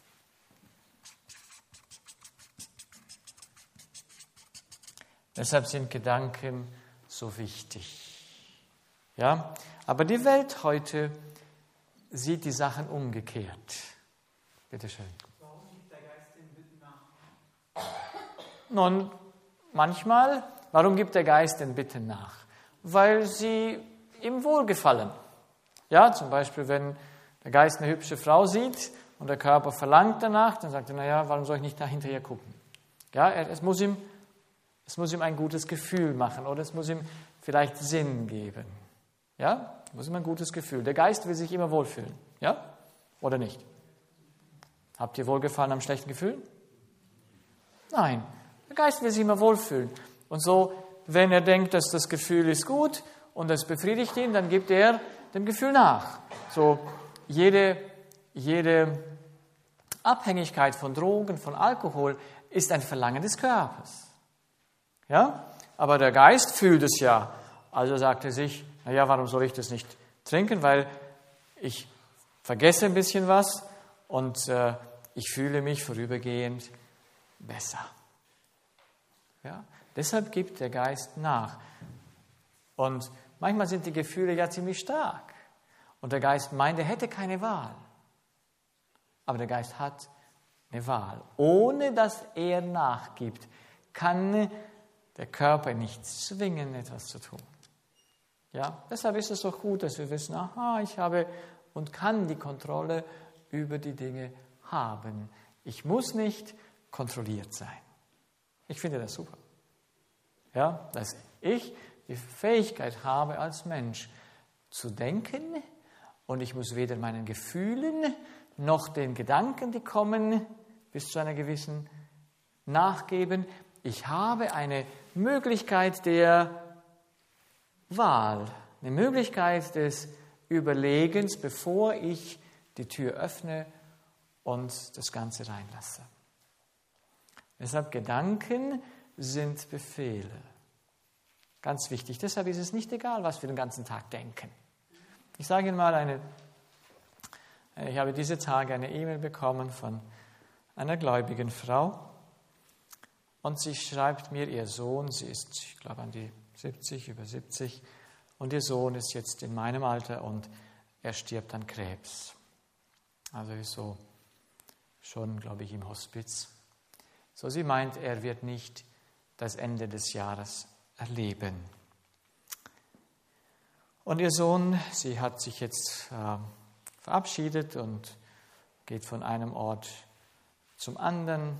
Deshalb sind Gedanken so wichtig. Ja? Aber die Welt heute sieht die Sachen umgekehrt. Bitte schön. Warum gibt der Geist den Bitten nach? Nun, manchmal, warum gibt der Geist den Bitten nach? Weil sie ihm wohlgefallen. Ja, zum Beispiel, wenn der Geist eine hübsche Frau sieht und der Körper verlangt danach, dann sagt er, naja, warum soll ich nicht da hinterher gucken? Ja, es muss ihm ein gutes Gefühl machen oder es muss ihm vielleicht Sinn geben. Ja, es muss ihm ein gutes Gefühl. Der Geist will sich immer wohlfühlen. Ja, Oder nicht? Habt ihr Wohlgefallen am schlechten Gefühl? Nein, der Geist will sich immer wohlfühlen. Und so, wenn er denkt, dass das Gefühl ist gut und es befriedigt ihn, dann gibt er dem Gefühl nach. So, jede Abhängigkeit von Drogen, von Alkohol ist ein Verlangen des Körpers. Ja? Aber der Geist fühlt es ja. Also sagt er sich, naja, warum soll ich das nicht trinken? Weil ich vergesse ein bisschen was und ich fühle mich vorübergehend besser. Ja? Deshalb gibt der Geist nach. Und manchmal sind die Gefühle ja ziemlich stark. Und der Geist meint, er hätte keine Wahl. Aber der Geist hat eine Wahl. Ohne dass er nachgibt, kann der Körper nicht zwingen, etwas zu tun. Ja? Deshalb ist es doch gut, dass wir wissen, aha, ich habe und kann die Kontrolle über die Dinge haben. Ich muss nicht kontrolliert sein. Ich finde das super. Ja, dass ich die Fähigkeit habe, als Mensch zu denken und ich muss weder meinen Gefühlen noch den Gedanken, die kommen, bis zu einer gewissen nachgeben. Ich habe eine Möglichkeit der Wahl, eine Möglichkeit des Überlegens, bevor ich die Tür öffne und das Ganze reinlasse. Deshalb Gedanken sind Befehle. Ganz wichtig. Deshalb ist es nicht egal, was wir den ganzen Tag denken. Ich sage Ihnen mal ich habe diese Tage eine E-Mail bekommen von einer gläubigen Frau und sie schreibt mir, ihr Sohn, sie ist, ich glaube, an die 70, über 70 und ihr Sohn ist jetzt in meinem Alter und er stirbt an Krebs. Also ist so schon, glaube ich, im Hospiz. So, sie meint, er wird nicht das Ende des Jahres erleben. Und ihr Sohn, sie hat sich jetzt verabschiedet und geht von einem Ort zum anderen.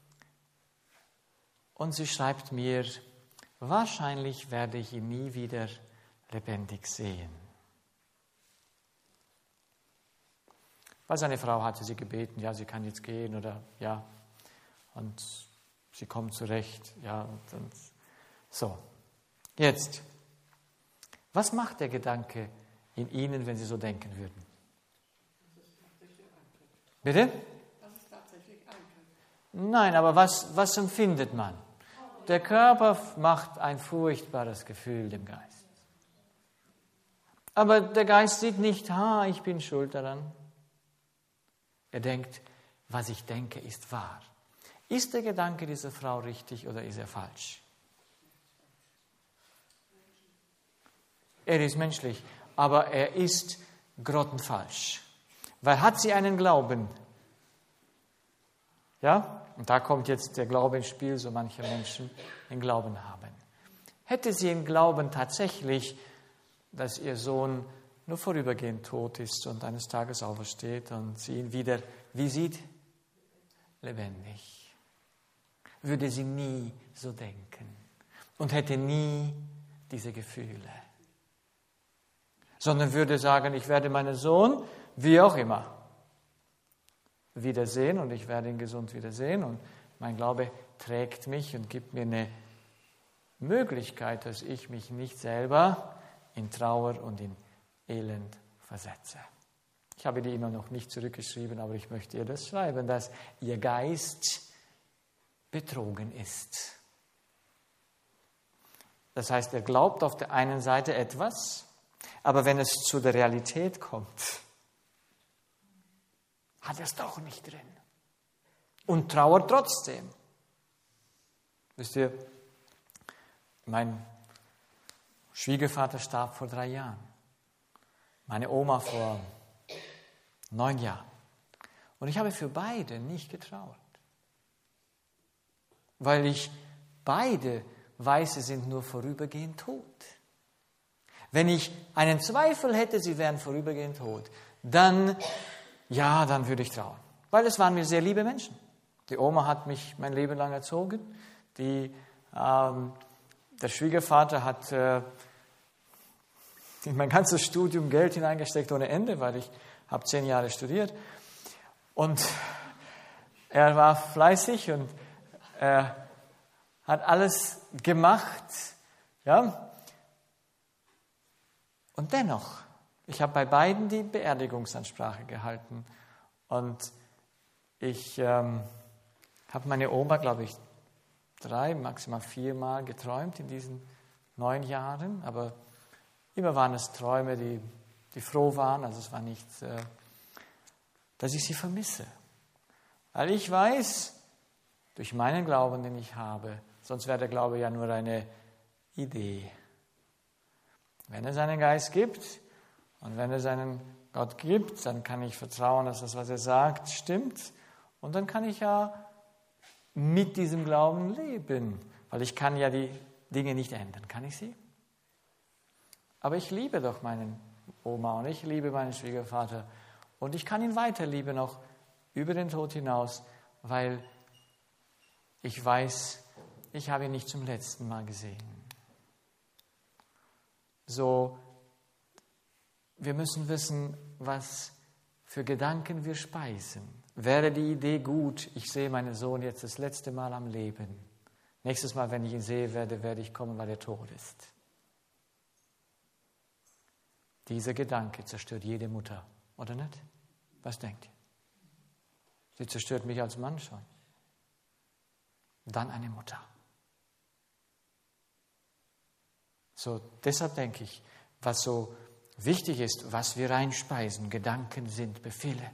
Und sie schreibt mir, wahrscheinlich werde ich ihn nie wieder lebendig sehen. Weil seine Frau hatte sie gebeten, ja, sie kann jetzt gehen oder ja. Und sie kommt zurecht, ja. Und so, jetzt, was macht der Gedanke in Ihnen, wenn Sie so denken würden? Bitte? Das ist tatsächlich eintritt. Nein, aber was empfindet man? Der Körper macht ein furchtbares Gefühl dem Geist. Aber der Geist sieht nicht, ich bin schuld daran. Er denkt, was ich denke, ist wahr. Ist der Gedanke dieser Frau richtig oder ist er falsch? Er ist menschlich, aber er ist grottenfalsch. Weil hat sie einen Glauben? Ja? Und da kommt jetzt der Glaube ins Spiel, so manche Menschen den Glauben haben. Hätte sie einen Glauben tatsächlich, dass ihr Sohn nur vorübergehend tot ist und eines Tages aufersteht und sie ihn wieder, wie sieht? Lebendig. Würde sie nie so denken und hätte nie diese Gefühle. Sondern würde sagen, ich werde meinen Sohn, wie auch immer, wiedersehen und ich werde ihn gesund wiedersehen und mein Glaube trägt mich und gibt mir eine Möglichkeit, dass ich mich nicht selber in Trauer und in Elend versetze. Ich habe die immer noch nicht zurückgeschrieben, aber ich möchte ihr das schreiben, dass ihr Geist betrogen ist. Das heißt, er glaubt auf der einen Seite etwas, aber wenn es zu der Realität kommt, hat er es doch nicht drin. Und trauert trotzdem. Wisst ihr, mein Schwiegervater starb vor 3 Jahren. Meine Oma vor 9 Jahren. Und ich habe für beide nicht getrauert. Weil ich beide weiß, sie sind nur vorübergehend tot. Wenn ich einen Zweifel hätte, sie wären vorübergehend tot, dann würde ich trauern. Weil es waren mir sehr liebe Menschen. Die Oma hat mich mein Leben lang erzogen. Der Schwiegervater hat in mein ganzes Studium Geld hineingesteckt ohne Ende, weil ich habe 10 Jahre studiert. Und er war fleißig und er hat alles gemacht. Ja? Und dennoch, ich habe bei beiden die Beerdigungsansprache gehalten. Und ich habe meine Oma, glaube ich, 3, maximal 4 Mal geträumt in diesen 9 Jahren. Aber immer waren es Träume, die froh waren. Also es war nicht, dass ich sie vermisse. Weil ich weiß, durch meinen Glauben, den ich habe, sonst wäre der Glaube ja nur eine Idee. Wenn es einen Geist gibt und wenn es einen Gott gibt, dann kann ich vertrauen, dass das, was er sagt, stimmt. Und dann kann ich ja mit diesem Glauben leben. Weil ich kann ja die Dinge nicht ändern. Kann ich sie? Aber ich liebe doch meinen Oma und ich liebe meinen Schwiegervater. Und ich kann ihn weiter lieben, auch über den Tod hinaus, weil ich weiß, ich habe ihn nicht zum letzten Mal gesehen. So, wir müssen wissen, was für Gedanken wir speisen. Wäre die Idee gut, ich sehe meinen Sohn jetzt das letzte Mal am Leben. Nächstes Mal, wenn ich ihn sehe, werde ich kommen, weil er tot ist. Dieser Gedanke zerstört jede Mutter, oder nicht? Was denkt ihr? Sie zerstört mich als Mann schon. Dann eine Mutter. So, deshalb denke ich, was so wichtig ist, was wir reinspeisen. Gedanken sind Befehle.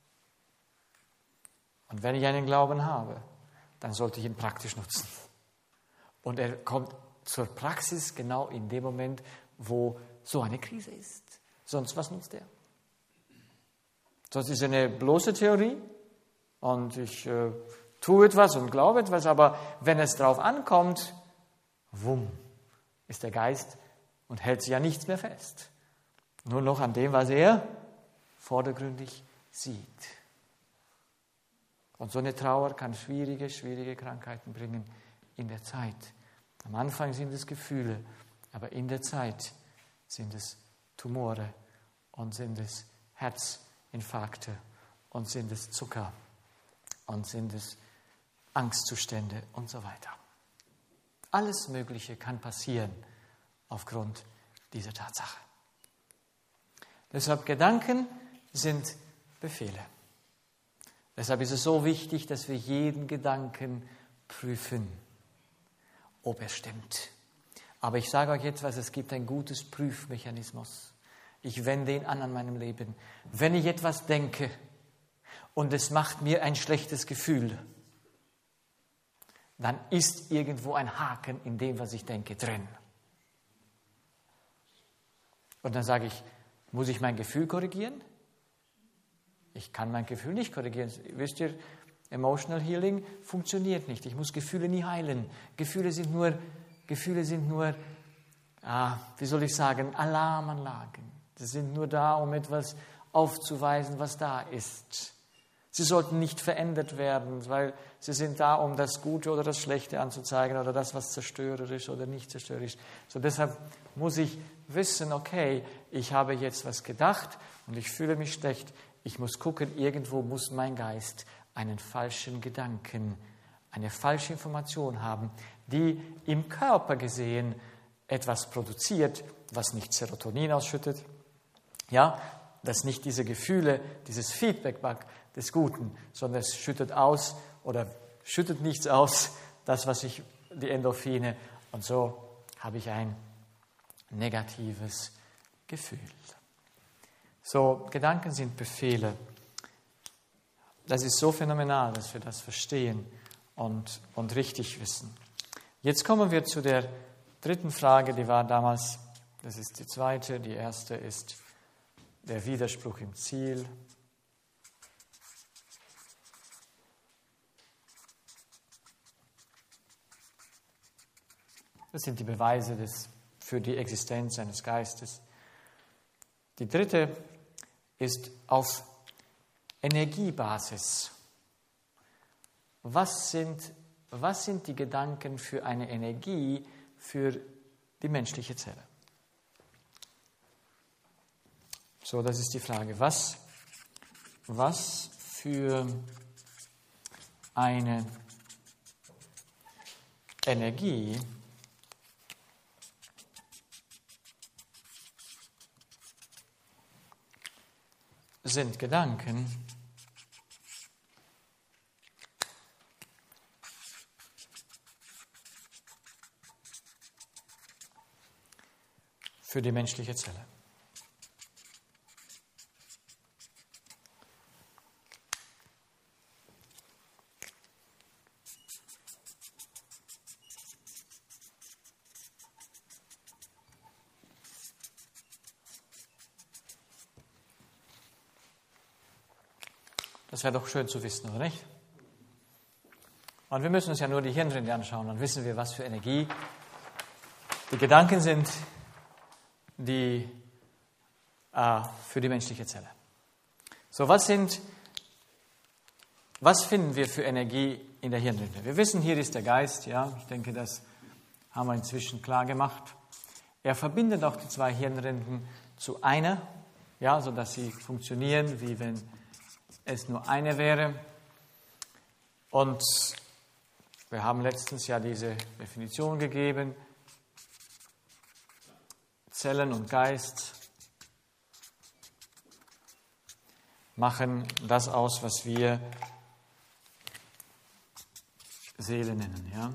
Und wenn ich einen Glauben habe, dann sollte ich ihn praktisch nutzen. Und er kommt zur Praxis genau in dem Moment, wo so eine Krise ist. Sonst, was nutzt er? Sonst ist es eine bloße Theorie und ich tue etwas und glaube etwas, aber wenn es drauf ankommt, wumm, ist der Geist und hält sich ja nichts mehr fest. Nur noch an dem, was er vordergründig sieht. Und so eine Trauer kann schwierige Krankheiten bringen in der Zeit. Am Anfang sind es Gefühle, aber in der Zeit sind es Tumore und sind es Herzinfarkte und sind es Zucker und sind es Angstzustände und so weiter. Alles Mögliche kann passieren aufgrund dieser Tatsache. Deshalb Gedanken sind Befehle. Deshalb ist es so wichtig, dass wir jeden Gedanken prüfen, ob er stimmt. Aber ich sage euch jetzt was, es gibt ein gutes Prüfmechanismus. Ich wende ihn an meinem Leben. Wenn ich etwas denke und es macht mir ein schlechtes Gefühl, dann ist irgendwo ein Haken in dem, was ich denke, drin. Und dann sage ich, muss ich mein Gefühl korrigieren? Ich kann mein Gefühl nicht korrigieren. Wisst ihr, Emotional Healing funktioniert nicht. Ich muss Gefühle nie heilen. Gefühle sind nur, wie soll ich sagen, Alarmanlagen. Sie sind nur da, um etwas aufzuweisen, was da ist. Sie sollten nicht verändert werden, weil sie sind da, um das Gute oder das Schlechte anzuzeigen oder das, was zerstörerisch oder nicht zerstörerisch. So deshalb muss ich wissen, okay, ich habe jetzt was gedacht und ich fühle mich schlecht. Ich muss gucken, irgendwo muss mein Geist einen falschen Gedanken, eine falsche Information haben, die im Körper gesehen etwas produziert, was nicht Serotonin ausschüttet, ja, dass nicht diese Gefühle, dieses Feedback des Guten, sondern es schüttet aus oder schüttet nichts aus, die Endorphine, und so habe ich ein negatives Gefühl. So, Gedanken sind Befehle. Das ist so phänomenal, dass wir das verstehen und richtig wissen. Jetzt kommen wir zu der dritten Frage, die war damals, das ist die zweite, die erste ist der Widerspruch im Ziel. Das sind die Beweise für die Existenz eines Geistes. Die dritte ist auf Energiebasis. Was sind die Gedanken für eine Energie für die menschliche Zelle? So, das ist die Frage. Was für eine Energie sind Gedanken, für die menschliche Zelle? Das wäre doch schön zu wissen, oder nicht? Und wir müssen uns ja nur die Hirnrinde anschauen, dann wissen wir, was für Energie die Gedanken sind, die für die menschliche Zelle. So, was finden wir für Energie in der Hirnrinde? Wir wissen, hier ist der Geist, ja, ich denke, das haben wir inzwischen klar gemacht. Er verbindet auch die zwei Hirnrinden zu einer, ja, sodass sie funktionieren, wie wenn es nur eine wäre. Und wir haben letztens ja diese Definition gegeben. Zellen und Geist machen das aus, was wir Seele nennen, ja?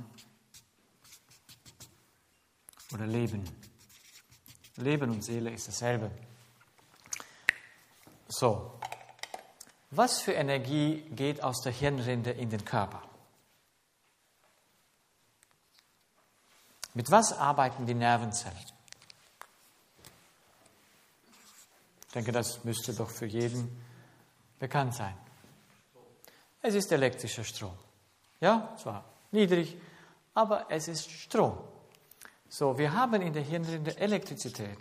Oder Leben. Leben und Seele ist dasselbe. So. Was für Energie geht aus der Hirnrinde in den Körper? Mit was arbeiten die Nervenzellen? Ich denke, das müsste doch für jeden bekannt sein. Es ist elektrischer Strom. Ja, zwar niedrig, aber es ist Strom. So, wir haben in der Hirnrinde Elektrizität.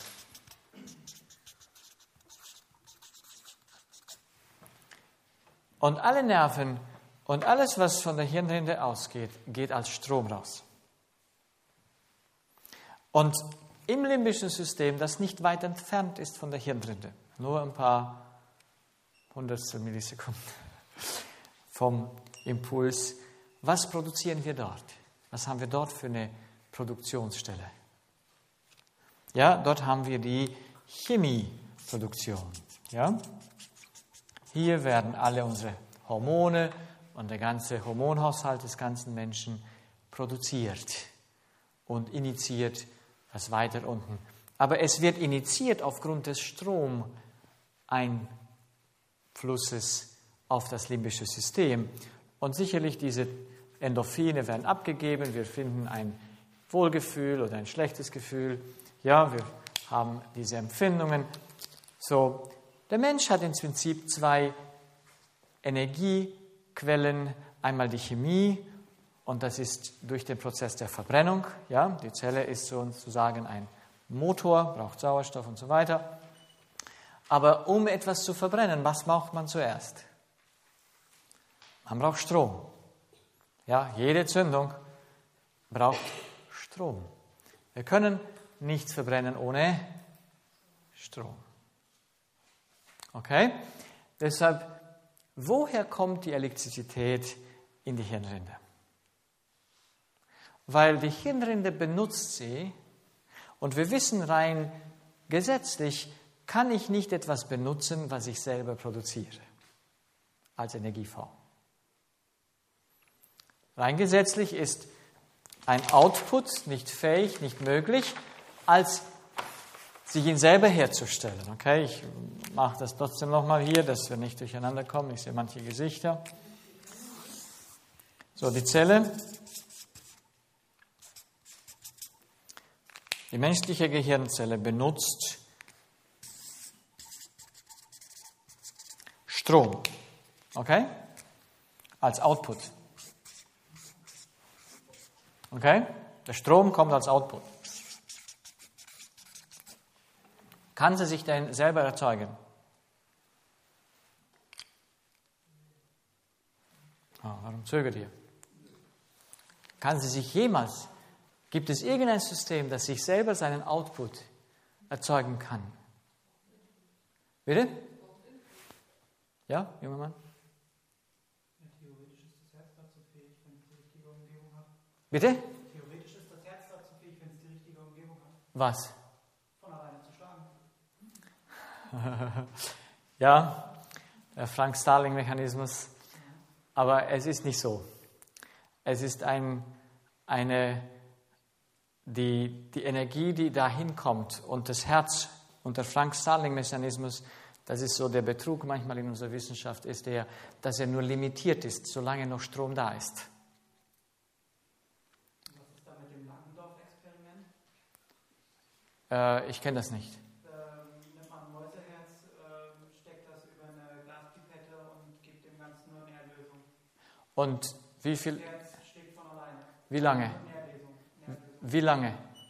Und alle Nerven und alles, was von der Hirnrinde ausgeht, geht als Strom raus. Und im limbischen System, das nicht weit entfernt ist von der Hirnrinde, nur ein paar Hundertstel Millisekunden vom Impuls, was produzieren wir dort? Was haben wir dort für eine Produktionsstelle? Ja, dort haben wir die Chemieproduktion. Ja? Hier werden alle unsere Hormone und der ganze Hormonhaushalt des ganzen Menschen produziert und initiiert, was weiter unten. Aber es wird initiiert aufgrund des Stromeinflusses auf das limbische System. Und sicherlich diese Endorphine werden abgegeben, wir finden ein Wohlgefühl oder ein schlechtes Gefühl. Ja, wir haben diese Empfindungen. So, der Mensch hat im Prinzip zwei Energiequellen. Einmal die Chemie, und das ist durch den Prozess der Verbrennung. Ja, die Zelle ist sozusagen ein Motor, braucht Sauerstoff und so weiter. Aber um etwas zu verbrennen, was braucht man zuerst? Man braucht Strom. Ja, jede Zündung braucht Strom. Wir können nichts verbrennen ohne Strom. Okay? Deshalb, woher kommt die Elektrizität in die Hirnrinde? Weil die Hirnrinde benutzt sie, und wir wissen rein gesetzlich, kann ich nicht etwas benutzen, was ich selber produziere, als Energieform. Rein gesetzlich ist ein Output nicht fähig, nicht möglich, als sich ihn selber herzustellen. Okay, ich mache das trotzdem nochmal hier, dass wir nicht durcheinander kommen. Ich sehe manche Gesichter. So, die Zelle. Die menschliche Gehirnzelle benutzt Strom, okay, als Output. Okay, der Strom kommt als Output. Kann sie sich denn selber erzeugen? Oh, warum zögert ihr? Kann sie sich jemals, gibt es irgendein System, das sich selber seinen Output erzeugen kann? Bitte? Ja, junger Mann? Theoretisch ist das Herz dazu fähig, wenn es die richtige Umgebung hat. Bitte? Theoretisch ist das Herz dazu fähig, wenn es die richtige Umgebung hat. Was? Von alleine zu schlagen. Ja, der Frank-Starling-Mechanismus. Aber es ist nicht so. Es ist die Energie, die dahin kommt und das Herz und der Frank-Starling-Mechanismus, das ist so der Betrug manchmal in unserer Wissenschaft, ist dass er nur limitiert ist, solange noch Strom da ist. Was ist da mit dem Langendorf-Experiment? Ich kenne das nicht. Nimmt man ein Mäuseherz, steckt das über eine Glaspipette und gibt dem Ganzen nur Nährlösung. Und wie viel? Das Herz steht von alleine. Wie lange? Nährlösung. Wie lange?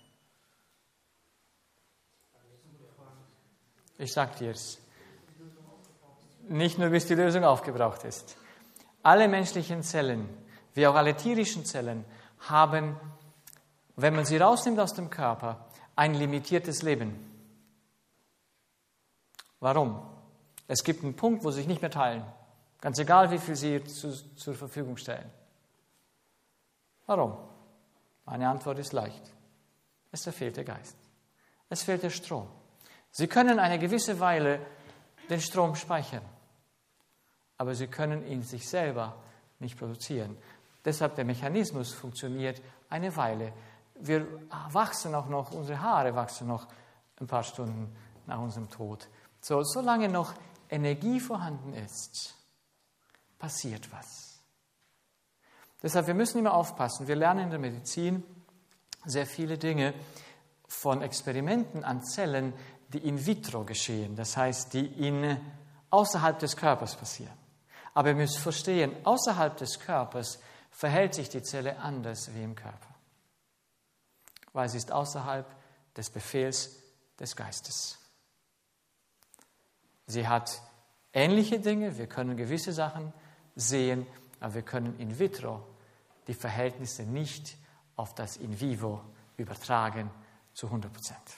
Ich sag dir es. Nicht nur bis die Lösung aufgebraucht ist. Alle menschlichen Zellen, wie auch alle tierischen Zellen, haben, wenn man sie rausnimmt aus dem Körper, ein limitiertes Leben. Warum? Es gibt einen Punkt, wo sie sich nicht mehr teilen. Ganz egal, wie viel sie zur Verfügung stellen. Warum? Meine Antwort ist leicht. Es verfehlt der Geist. Es fehlt der Strom. Sie können eine gewisse Weile den Strom speichern, aber sie können ihn sich selber nicht produzieren. Deshalb der Mechanismus funktioniert eine Weile. Wir wachsen auch noch, unsere Haare wachsen noch ein paar Stunden nach unserem Tod. Solange noch Energie vorhanden ist, passiert was. Deshalb, wir müssen immer aufpassen. Wir lernen in der Medizin sehr viele Dinge von Experimenten an Zellen, die in vitro geschehen, das heißt, die außerhalb des Körpers passieren. Aber wir müssen verstehen, außerhalb des Körpers verhält sich die Zelle anders wie im Körper, weil sie ist außerhalb des Befehls des Geistes. Sie hat ähnliche Dinge, wir können gewisse Sachen sehen, aber wir können in vitro die Verhältnisse nicht auf das in vivo übertragen zu 100%.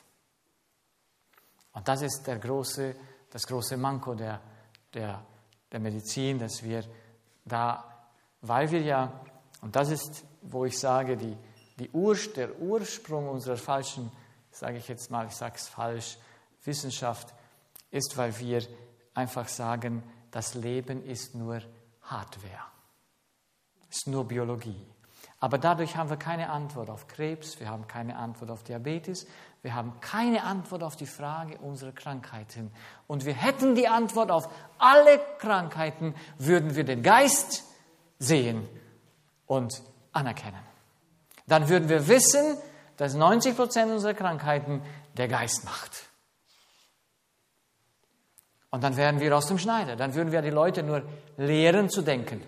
Und das ist das große Manko der Medizin, dass wir da, weil wir ja, und das ist, wo ich sage, der Ursprung unserer falschen, sage ich jetzt mal, ich sage es falsch, Wissenschaft, ist, weil wir einfach sagen, das Leben ist nur Hardware, ist nur Biologie. Aber dadurch haben wir keine Antwort auf Krebs, wir haben keine Antwort auf Diabetes, wir haben keine Antwort auf die Frage unserer Krankheiten. Und wir hätten die Antwort auf alle Krankheiten, würden wir den Geist sehen und anerkennen. Dann würden wir wissen, dass 90% unserer Krankheiten der Geist macht. Und dann wären wir aus dem Schneider. Dann würden wir die Leute nur lehren zu denken.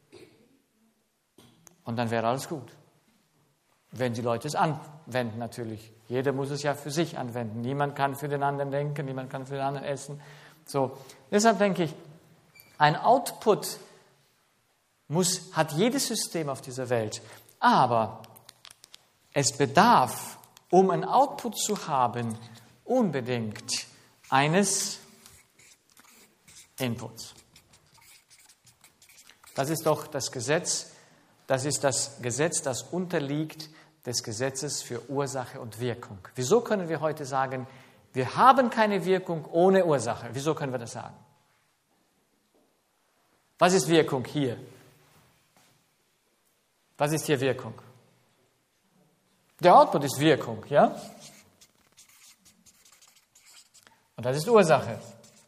Und dann wäre alles gut. Wenn die Leute es anwenden, natürlich. Jeder muss es ja für sich anwenden. Niemand kann für den anderen denken, niemand kann für den anderen essen. So. Deshalb denke ich, ein Output hat jedes System auf dieser Welt. Aber es bedarf, um ein Output zu haben, unbedingt eines Inputs. Das ist doch das Gesetz. Das ist das Gesetz, das unterliegt des Gesetzes für Ursache und Wirkung. Wieso können wir heute sagen, wir haben keine Wirkung ohne Ursache? Wieso können wir das sagen? Was ist Wirkung hier? Was ist hier Wirkung? Der Output ist Wirkung, ja? Und das ist Ursache.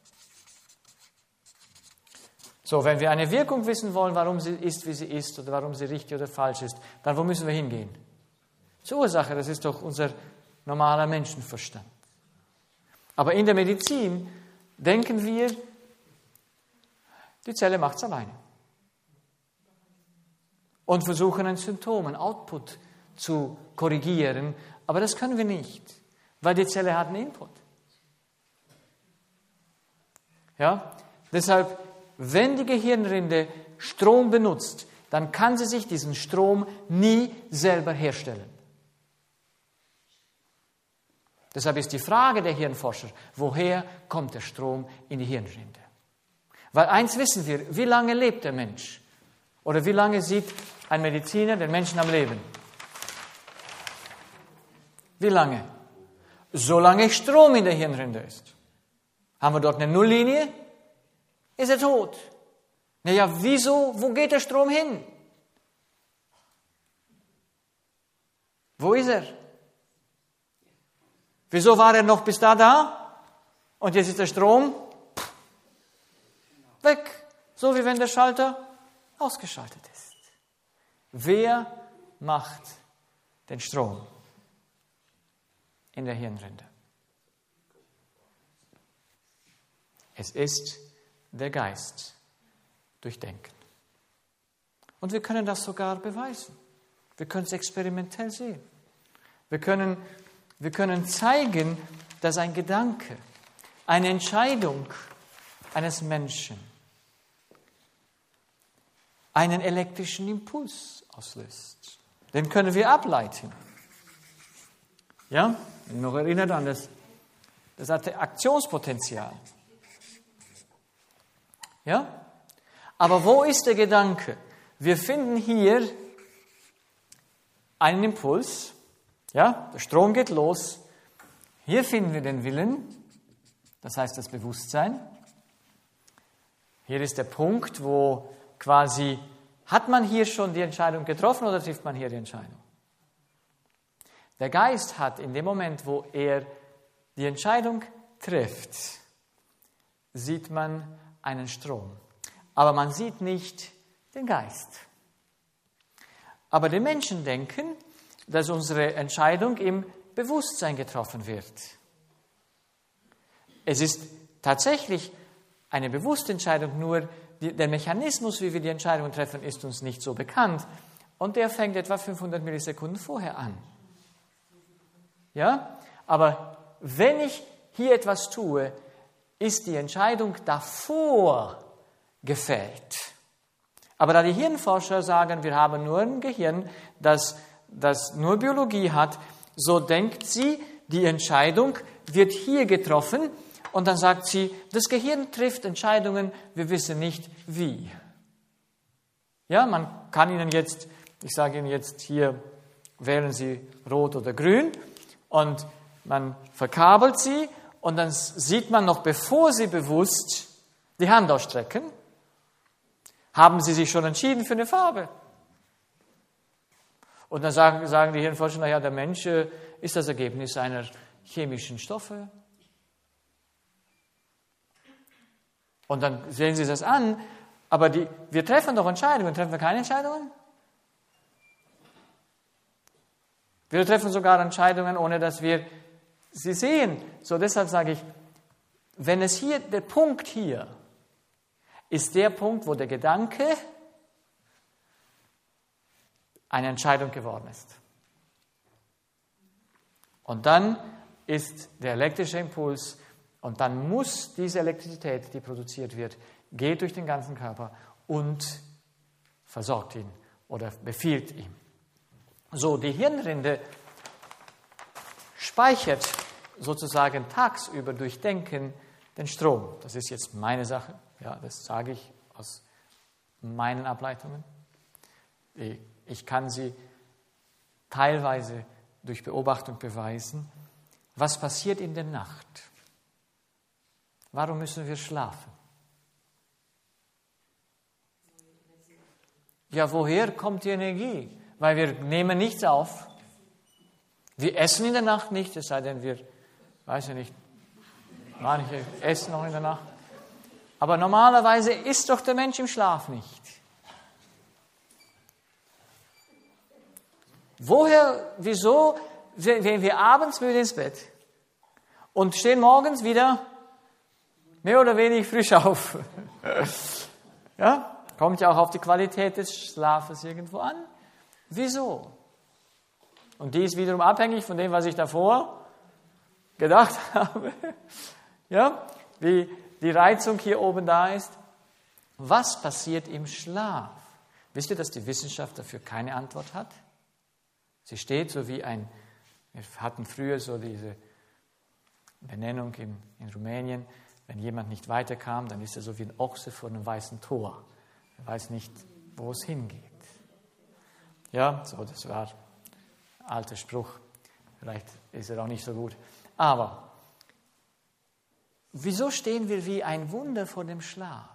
So, wenn wir eine Wirkung wissen wollen, warum sie ist, wie sie ist, oder warum sie richtig oder falsch ist, dann wo müssen wir hingehen? Zur Ursache, das ist doch unser normaler Menschenverstand. Aber in der Medizin denken wir, die Zelle macht es alleine. Und versuchen ein Symptom, ein Output zu korrigieren, aber das können wir nicht, weil die Zelle hat einen Input. Ja, deshalb, wenn die Gehirnrinde Strom benutzt, dann kann sie sich diesen Strom nie selber herstellen. Deshalb ist die Frage der Hirnforscher, woher kommt der Strom in die Hirnrinde? Weil eins wissen wir, wie lange lebt der Mensch? Oder wie lange sieht ein Mediziner den Menschen am Leben? Wie lange? Solange Strom in der Hirnrinde ist. Haben wir dort eine Nulllinie? Ist er tot. Naja, wieso? Wo geht der Strom hin? Wo ist er? Wieso war er noch bis da? Und jetzt ist der Strom weg. So wie wenn der Schalter ausgeschaltet ist. Wer macht den Strom in der Hirnrinde? Es ist der Geist durch Denken. Und wir können das sogar beweisen. Wir können es experimentell sehen. Wir können zeigen, dass ein Gedanke, eine Entscheidung eines Menschen einen elektrischen Impuls auslöst. Den können wir ableiten. Ja? Noch erinnert an das Aktionspotenzial. Ja? Aber wo ist der Gedanke? Wir finden hier einen Impuls. Ja? Der Strom geht los. Hier finden wir den Willen. Das heißt das Bewusstsein. Hier ist der Punkt, wo quasi, hat man hier schon die Entscheidung getroffen oder trifft man hier die Entscheidung? Der Geist hat in dem Moment, wo er die Entscheidung trifft, sieht man einen Strom. Aber man sieht nicht den Geist. Aber die Menschen denken, dass unsere Entscheidung im Bewusstsein getroffen wird. Es ist tatsächlich eine bewusste Entscheidung, nur der Mechanismus, wie wir die Entscheidung treffen, ist uns nicht so bekannt. Und der fängt etwa 500 Millisekunden vorher an. Ja? Aber wenn ich hier etwas tue, ist die Entscheidung davor gefällt. Aber da die Hirnforscher sagen, wir haben nur ein Gehirn, das nur Biologie hat, so denkt sie, die Entscheidung wird hier getroffen und dann sagt sie, das Gehirn trifft Entscheidungen, wir wissen nicht wie. Ja, man kann Ihnen jetzt, ich sage Ihnen jetzt hier, wählen Sie rot oder grün und man verkabelt sie und dann sieht man noch, bevor Sie bewusst die Hand ausstrecken, haben Sie sich schon entschieden für eine Farbe. Und dann sagen die Hirnforscher, naja, der Mensch ist das Ergebnis einer chemischen Stoffe. Und dann sehen Sie das an, aber wir treffen doch Entscheidungen, treffen wir keine Entscheidungen? Wir treffen sogar Entscheidungen, ohne dass wir sie sehen. So, deshalb sage ich, wenn es hier, der Punkt hier, ist der Punkt, wo der Gedanke eine Entscheidung geworden ist. Und dann ist der elektrische Impuls und dann muss diese Elektrizität, die produziert wird, geht durch den ganzen Körper und versorgt ihn oder befiehlt ihm. So, die Hirnrinde speichert sozusagen tagsüber durch Denken den Strom. Das ist jetzt meine Sache. Ja, das sage ich aus meinen Ableitungen. Ich kann sie teilweise durch Beobachtung beweisen. Was passiert in der Nacht? Warum müssen wir schlafen? Ja, woher kommt die Energie? Weil wir nehmen nichts auf. Wir essen in der Nacht nicht, es sei denn, wir, weiß ich nicht, manche essen noch in der Nacht. Aber normalerweise isst doch der Mensch im Schlaf nicht. Woher, wieso gehen wir abends müde ins Bett und stehen morgens wieder mehr oder weniger frisch auf? Ja, kommt ja auch auf die Qualität des Schlafes irgendwo an. Wieso? Und die ist wiederum abhängig von dem, was ich davor gedacht habe. Ja, wie die Reizung hier oben da ist. Was passiert im Schlaf? Wisst ihr, dass die Wissenschaft dafür keine Antwort hat? Sie steht so wie wir hatten früher so diese Benennung in Rumänien. Wenn jemand nicht weiterkam, dann ist er so wie ein Ochse vor einem weißen Tor. Er weiß nicht, wo es hingeht. Ja, so, das war ein alter Spruch. Vielleicht ist er auch nicht so gut. Aber wieso stehen wir wie ein Wunder vor dem Schlaf?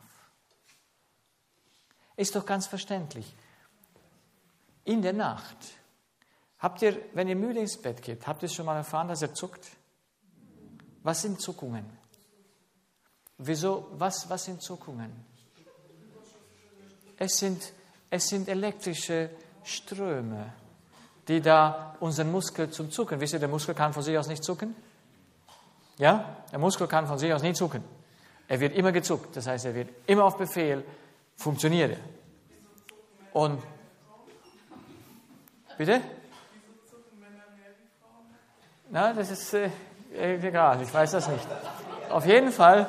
Ist doch ganz verständlich. In der Nacht, wenn ihr müde ins Bett geht, habt ihr schon mal erfahren, dass er zuckt? Was sind Zuckungen? Wieso? Was sind Zuckungen? Es sind elektrische Ströme, die da unseren Muskel zum Zucken. Wisst ihr, der Muskel kann von sich aus nicht zucken? Ja? Der Muskel kann von sich aus nicht zucken. Er wird immer gezuckt. Das heißt, er wird immer auf Befehl funktionieren. Und bitte? Na, das ist egal, ich weiß das nicht. Auf jeden Fall,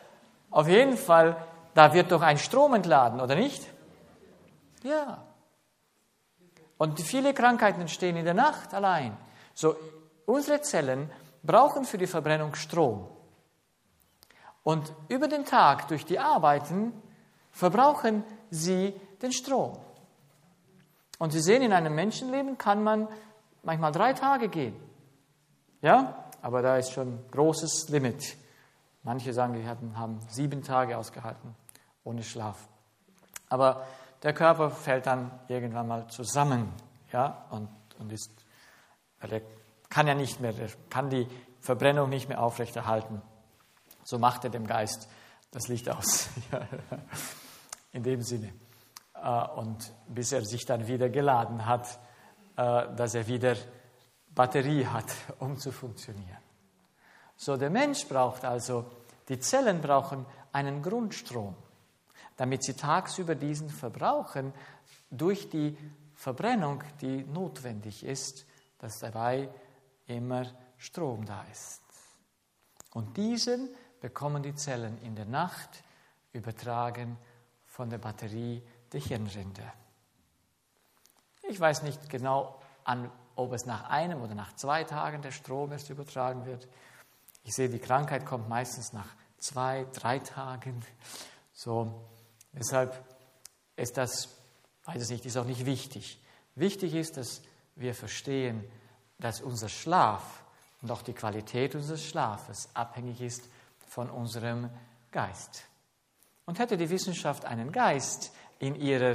da wird doch ein Strom entladen, oder nicht? Ja. Und viele Krankheiten entstehen in der Nacht allein. So, unsere Zellen brauchen für die Verbrennung Strom. Und über den Tag, durch die Arbeiten, verbrauchen sie den Strom. Und Sie sehen, in einem Menschenleben kann man manchmal 3 Tage gehen. Ja, aber da ist schon ein großes Limit. Manche sagen, die haben 7 Tage ausgehalten, ohne Schlaf. Aber der Körper fällt dann irgendwann mal zusammen, ja, und er kann ja nicht mehr, er kann die Verbrennung nicht mehr aufrechterhalten. So macht er dem Geist das Licht aus, in dem Sinne. Und bis er sich dann wieder geladen hat, dass er wieder Batterie hat, um zu funktionieren. So, der Mensch braucht also, die Zellen brauchen einen Grundstrom, damit sie tagsüber diesen verbrauchen durch die Verbrennung, die notwendig ist, dass dabei immer Strom da ist. Und diesen bekommen die Zellen in der Nacht übertragen von der Batterie der Hirnrinde. Ich weiß nicht genau, ob es nach 1 oder nach 2 Tagen der Strom erst übertragen wird. Ich sehe, die Krankheit kommt meistens nach 2, 3 Tagen. So, deshalb ist das, weiß ich nicht, ist auch nicht wichtig. Wichtig ist, dass wir verstehen, dass unser Schlaf und auch die Qualität unseres Schlafes abhängig ist von unserem Geist. Und hätte die Wissenschaft einen Geist in ihrem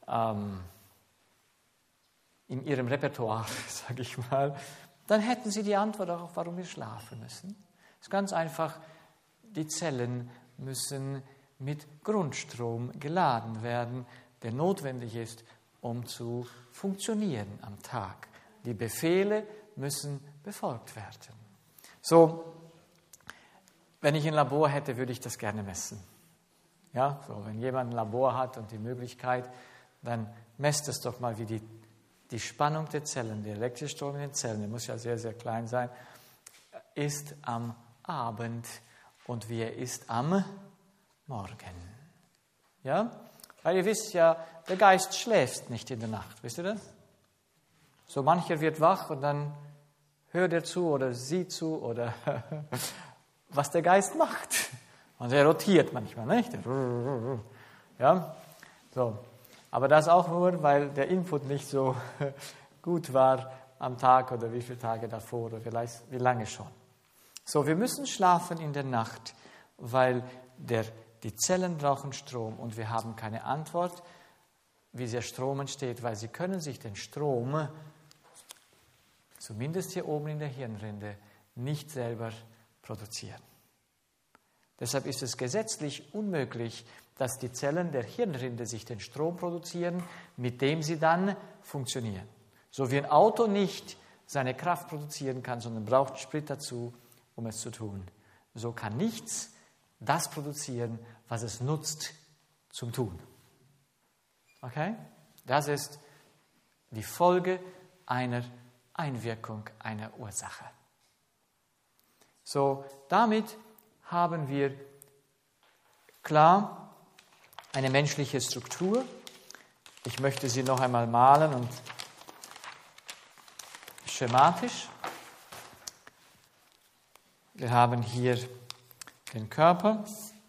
Repertoire, sage ich mal, dann hätten sie die Antwort darauf, warum wir schlafen müssen. Es ist ganz einfach, die Zellen müssen mit Grundstrom geladen werden, der notwendig ist, um zu funktionieren am Tag. Die Befehle müssen befolgt werden. So, wenn ich ein Labor hätte, würde ich das gerne messen. Ja, so, wenn jemand ein Labor hat und die Möglichkeit, dann messt es doch mal, wie die Spannung der Zellen, der elektrische Strom in den Zellen, der muss ja sehr, sehr klein sein, ist am Abend und wie er ist am Morgen. Ja? Weil ihr wisst ja, der Geist schläft nicht in der Nacht. Wisst ihr das? So mancher wird wach und dann hört er zu oder sieht zu oder was der Geist macht. Und er rotiert manchmal, nicht? Ja? So. Aber das auch nur, weil der Input nicht so gut war am Tag oder wie viele Tage davor oder vielleicht wie lange schon. So, wir müssen schlafen in der Nacht, weil die Zellen brauchen Strom und wir haben keine Antwort, wie der Strom entsteht, weil sie können sich den Strom, zumindest hier oben in der Hirnrinde, nicht selber produzieren. Deshalb ist es gesetzlich unmöglich, dass die Zellen der Hirnrinde sich den Strom produzieren, mit dem sie dann funktionieren. So wie ein Auto nicht seine Kraft produzieren kann, sondern braucht Sprit dazu, um es zu tun. So kann nichts das produzieren, was es nutzt zum Tun. Okay? Das ist die Folge einer Einwirkung einer Ursache. So, damit haben wir klar eine menschliche Struktur. Ich möchte sie noch einmal malen und schematisch. Wir haben hier den Körper.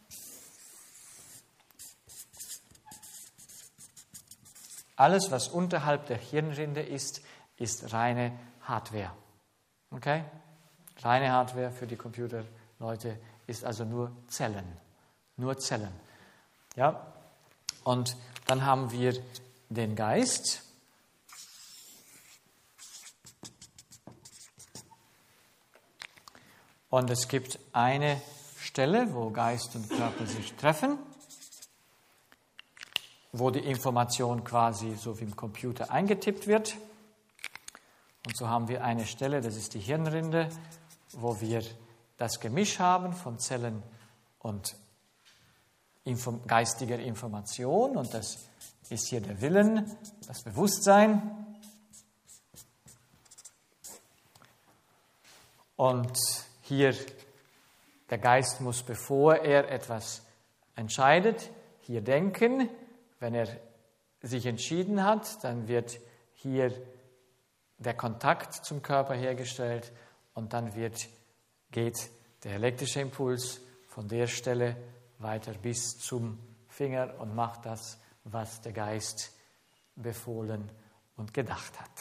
Alles, was unterhalb der Hirnrinde ist, ist reine Hardware. Okay? Reine Hardware für die Computerleute ist also nur Zellen. Nur Zellen. Ja? Und dann haben wir den Geist. Und es gibt eine Stelle, wo Geist und Körper sich treffen, wo die Information quasi so wie im Computer eingetippt wird. Und so haben wir eine Stelle, das ist die Hirnrinde, wo wir das Gemisch haben von Zellen und geistiger Information. Und das ist hier der Willen, das Bewusstsein. Und hier, der Geist muss, bevor er etwas entscheidet, hier denken. Wenn er sich entschieden hat, dann wird hier der Kontakt zum Körper hergestellt und dann geht der elektrische Impuls von der Stelle weiter bis zum Finger und macht das, was der Geist befohlen und gedacht hat.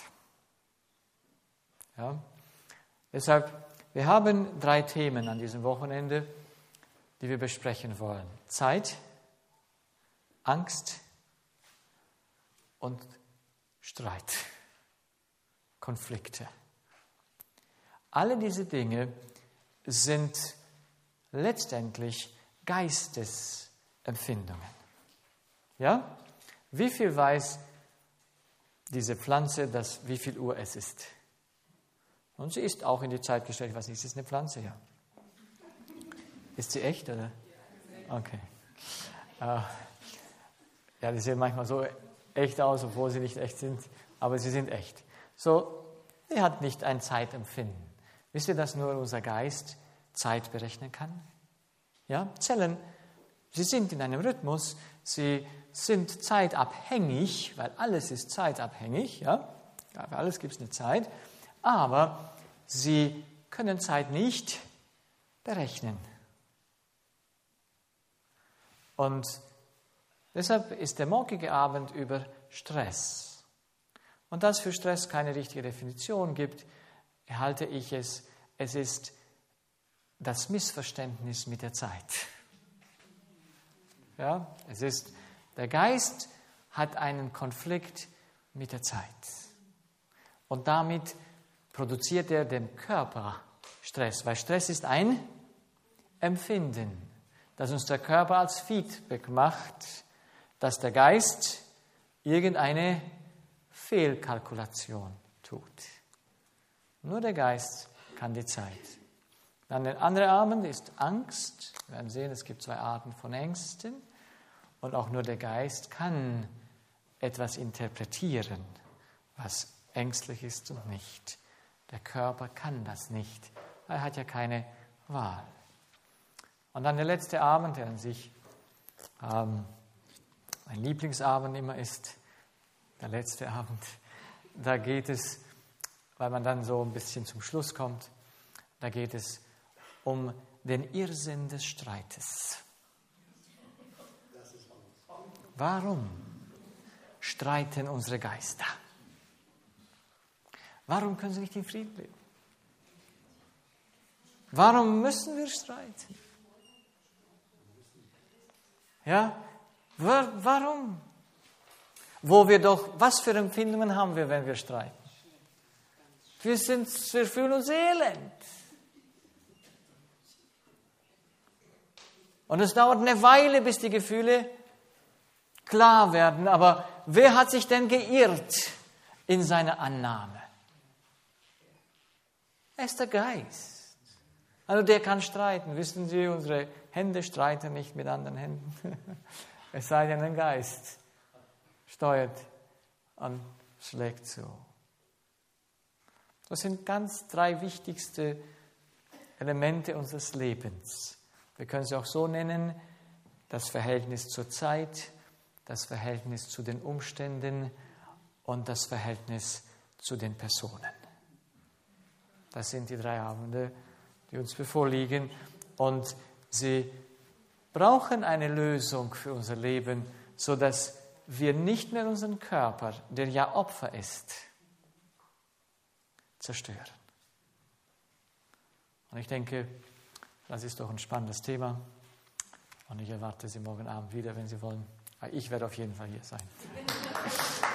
Ja? Deshalb, wir haben 3 Themen an diesem Wochenende, die wir besprechen wollen. Zeit, Angst und Streit, Konflikte. Alle diese Dinge sind letztendlich Geistesempfindungen. Ja? Wie viel weiß diese Pflanze, wie viel Uhr es ist? Und sie ist auch in die Zeit gestellt. Ich weiß nicht, ist es eine Pflanze? Ja. Ist sie echt, oder? Okay. Ja, die sehen manchmal so echt aus, obwohl sie nicht echt sind, aber sie sind echt. So, sie hat nicht ein Zeitempfinden. Wisst ihr, dass nur unser Geist Zeit berechnen kann? Ja, Zellen, sie sind in einem Rhythmus, sie sind zeitabhängig, weil alles ist zeitabhängig, ja, für alles gibt es eine Zeit, aber sie können Zeit nicht berechnen. Und deshalb ist der morgige Abend über Stress. Und da es für Stress keine richtige Definition gibt, halte ich es ist das Missverständnis mit der Zeit. Ja, der Geist hat einen Konflikt mit der Zeit. Und damit produziert er dem Körper Stress, weil Stress ist ein Empfinden, das uns der Körper als Feedback macht, dass der Geist irgendeine Fehlkalkulation tut. Nur der Geist kann die Zeit. Dann der andere Abend ist Angst. Wir werden sehen, es gibt 2 Arten von Ängsten. Und auch nur der Geist kann etwas interpretieren, was ängstlich ist und nicht. Der Körper kann das nicht. Er hat ja keine Wahl. Und dann der letzte Abend, der an sich mein Lieblingsabend immer ist, der letzte Abend, da geht es, weil man dann so ein bisschen zum Schluss kommt, da geht es um den Irrsinn des Streites. Warum streiten unsere Geister? Warum können sie nicht in Frieden leben? Warum müssen wir streiten? Ja, warum? Was für Empfindungen haben wir, wenn wir streiten? Wir fühlen uns elend. Und es dauert eine Weile, bis die Gefühle klar werden. Aber wer hat sich denn geirrt in seiner Annahme? Er ist der Geist. Also der kann streiten. Wissen Sie, unsere Hände streiten nicht mit anderen Händen. Es sei denn, ein Geist steuert und schlägt zu. Das sind 3 wichtigste Elemente unseres Lebens. Wir können sie auch so nennen: das Verhältnis zur Zeit, das Verhältnis zu den Umständen und das Verhältnis zu den Personen. Das sind die 3 Abende, die uns bevorliegen. Und sie brauchen eine Lösung für unser Leben, sodass wir nicht mehr unseren Körper, der ja Opfer ist, zerstören. Und ich denke, das ist doch ein spannendes Thema. Und ich erwarte Sie morgen Abend wieder, wenn Sie wollen. Ich werde auf jeden Fall hier sein.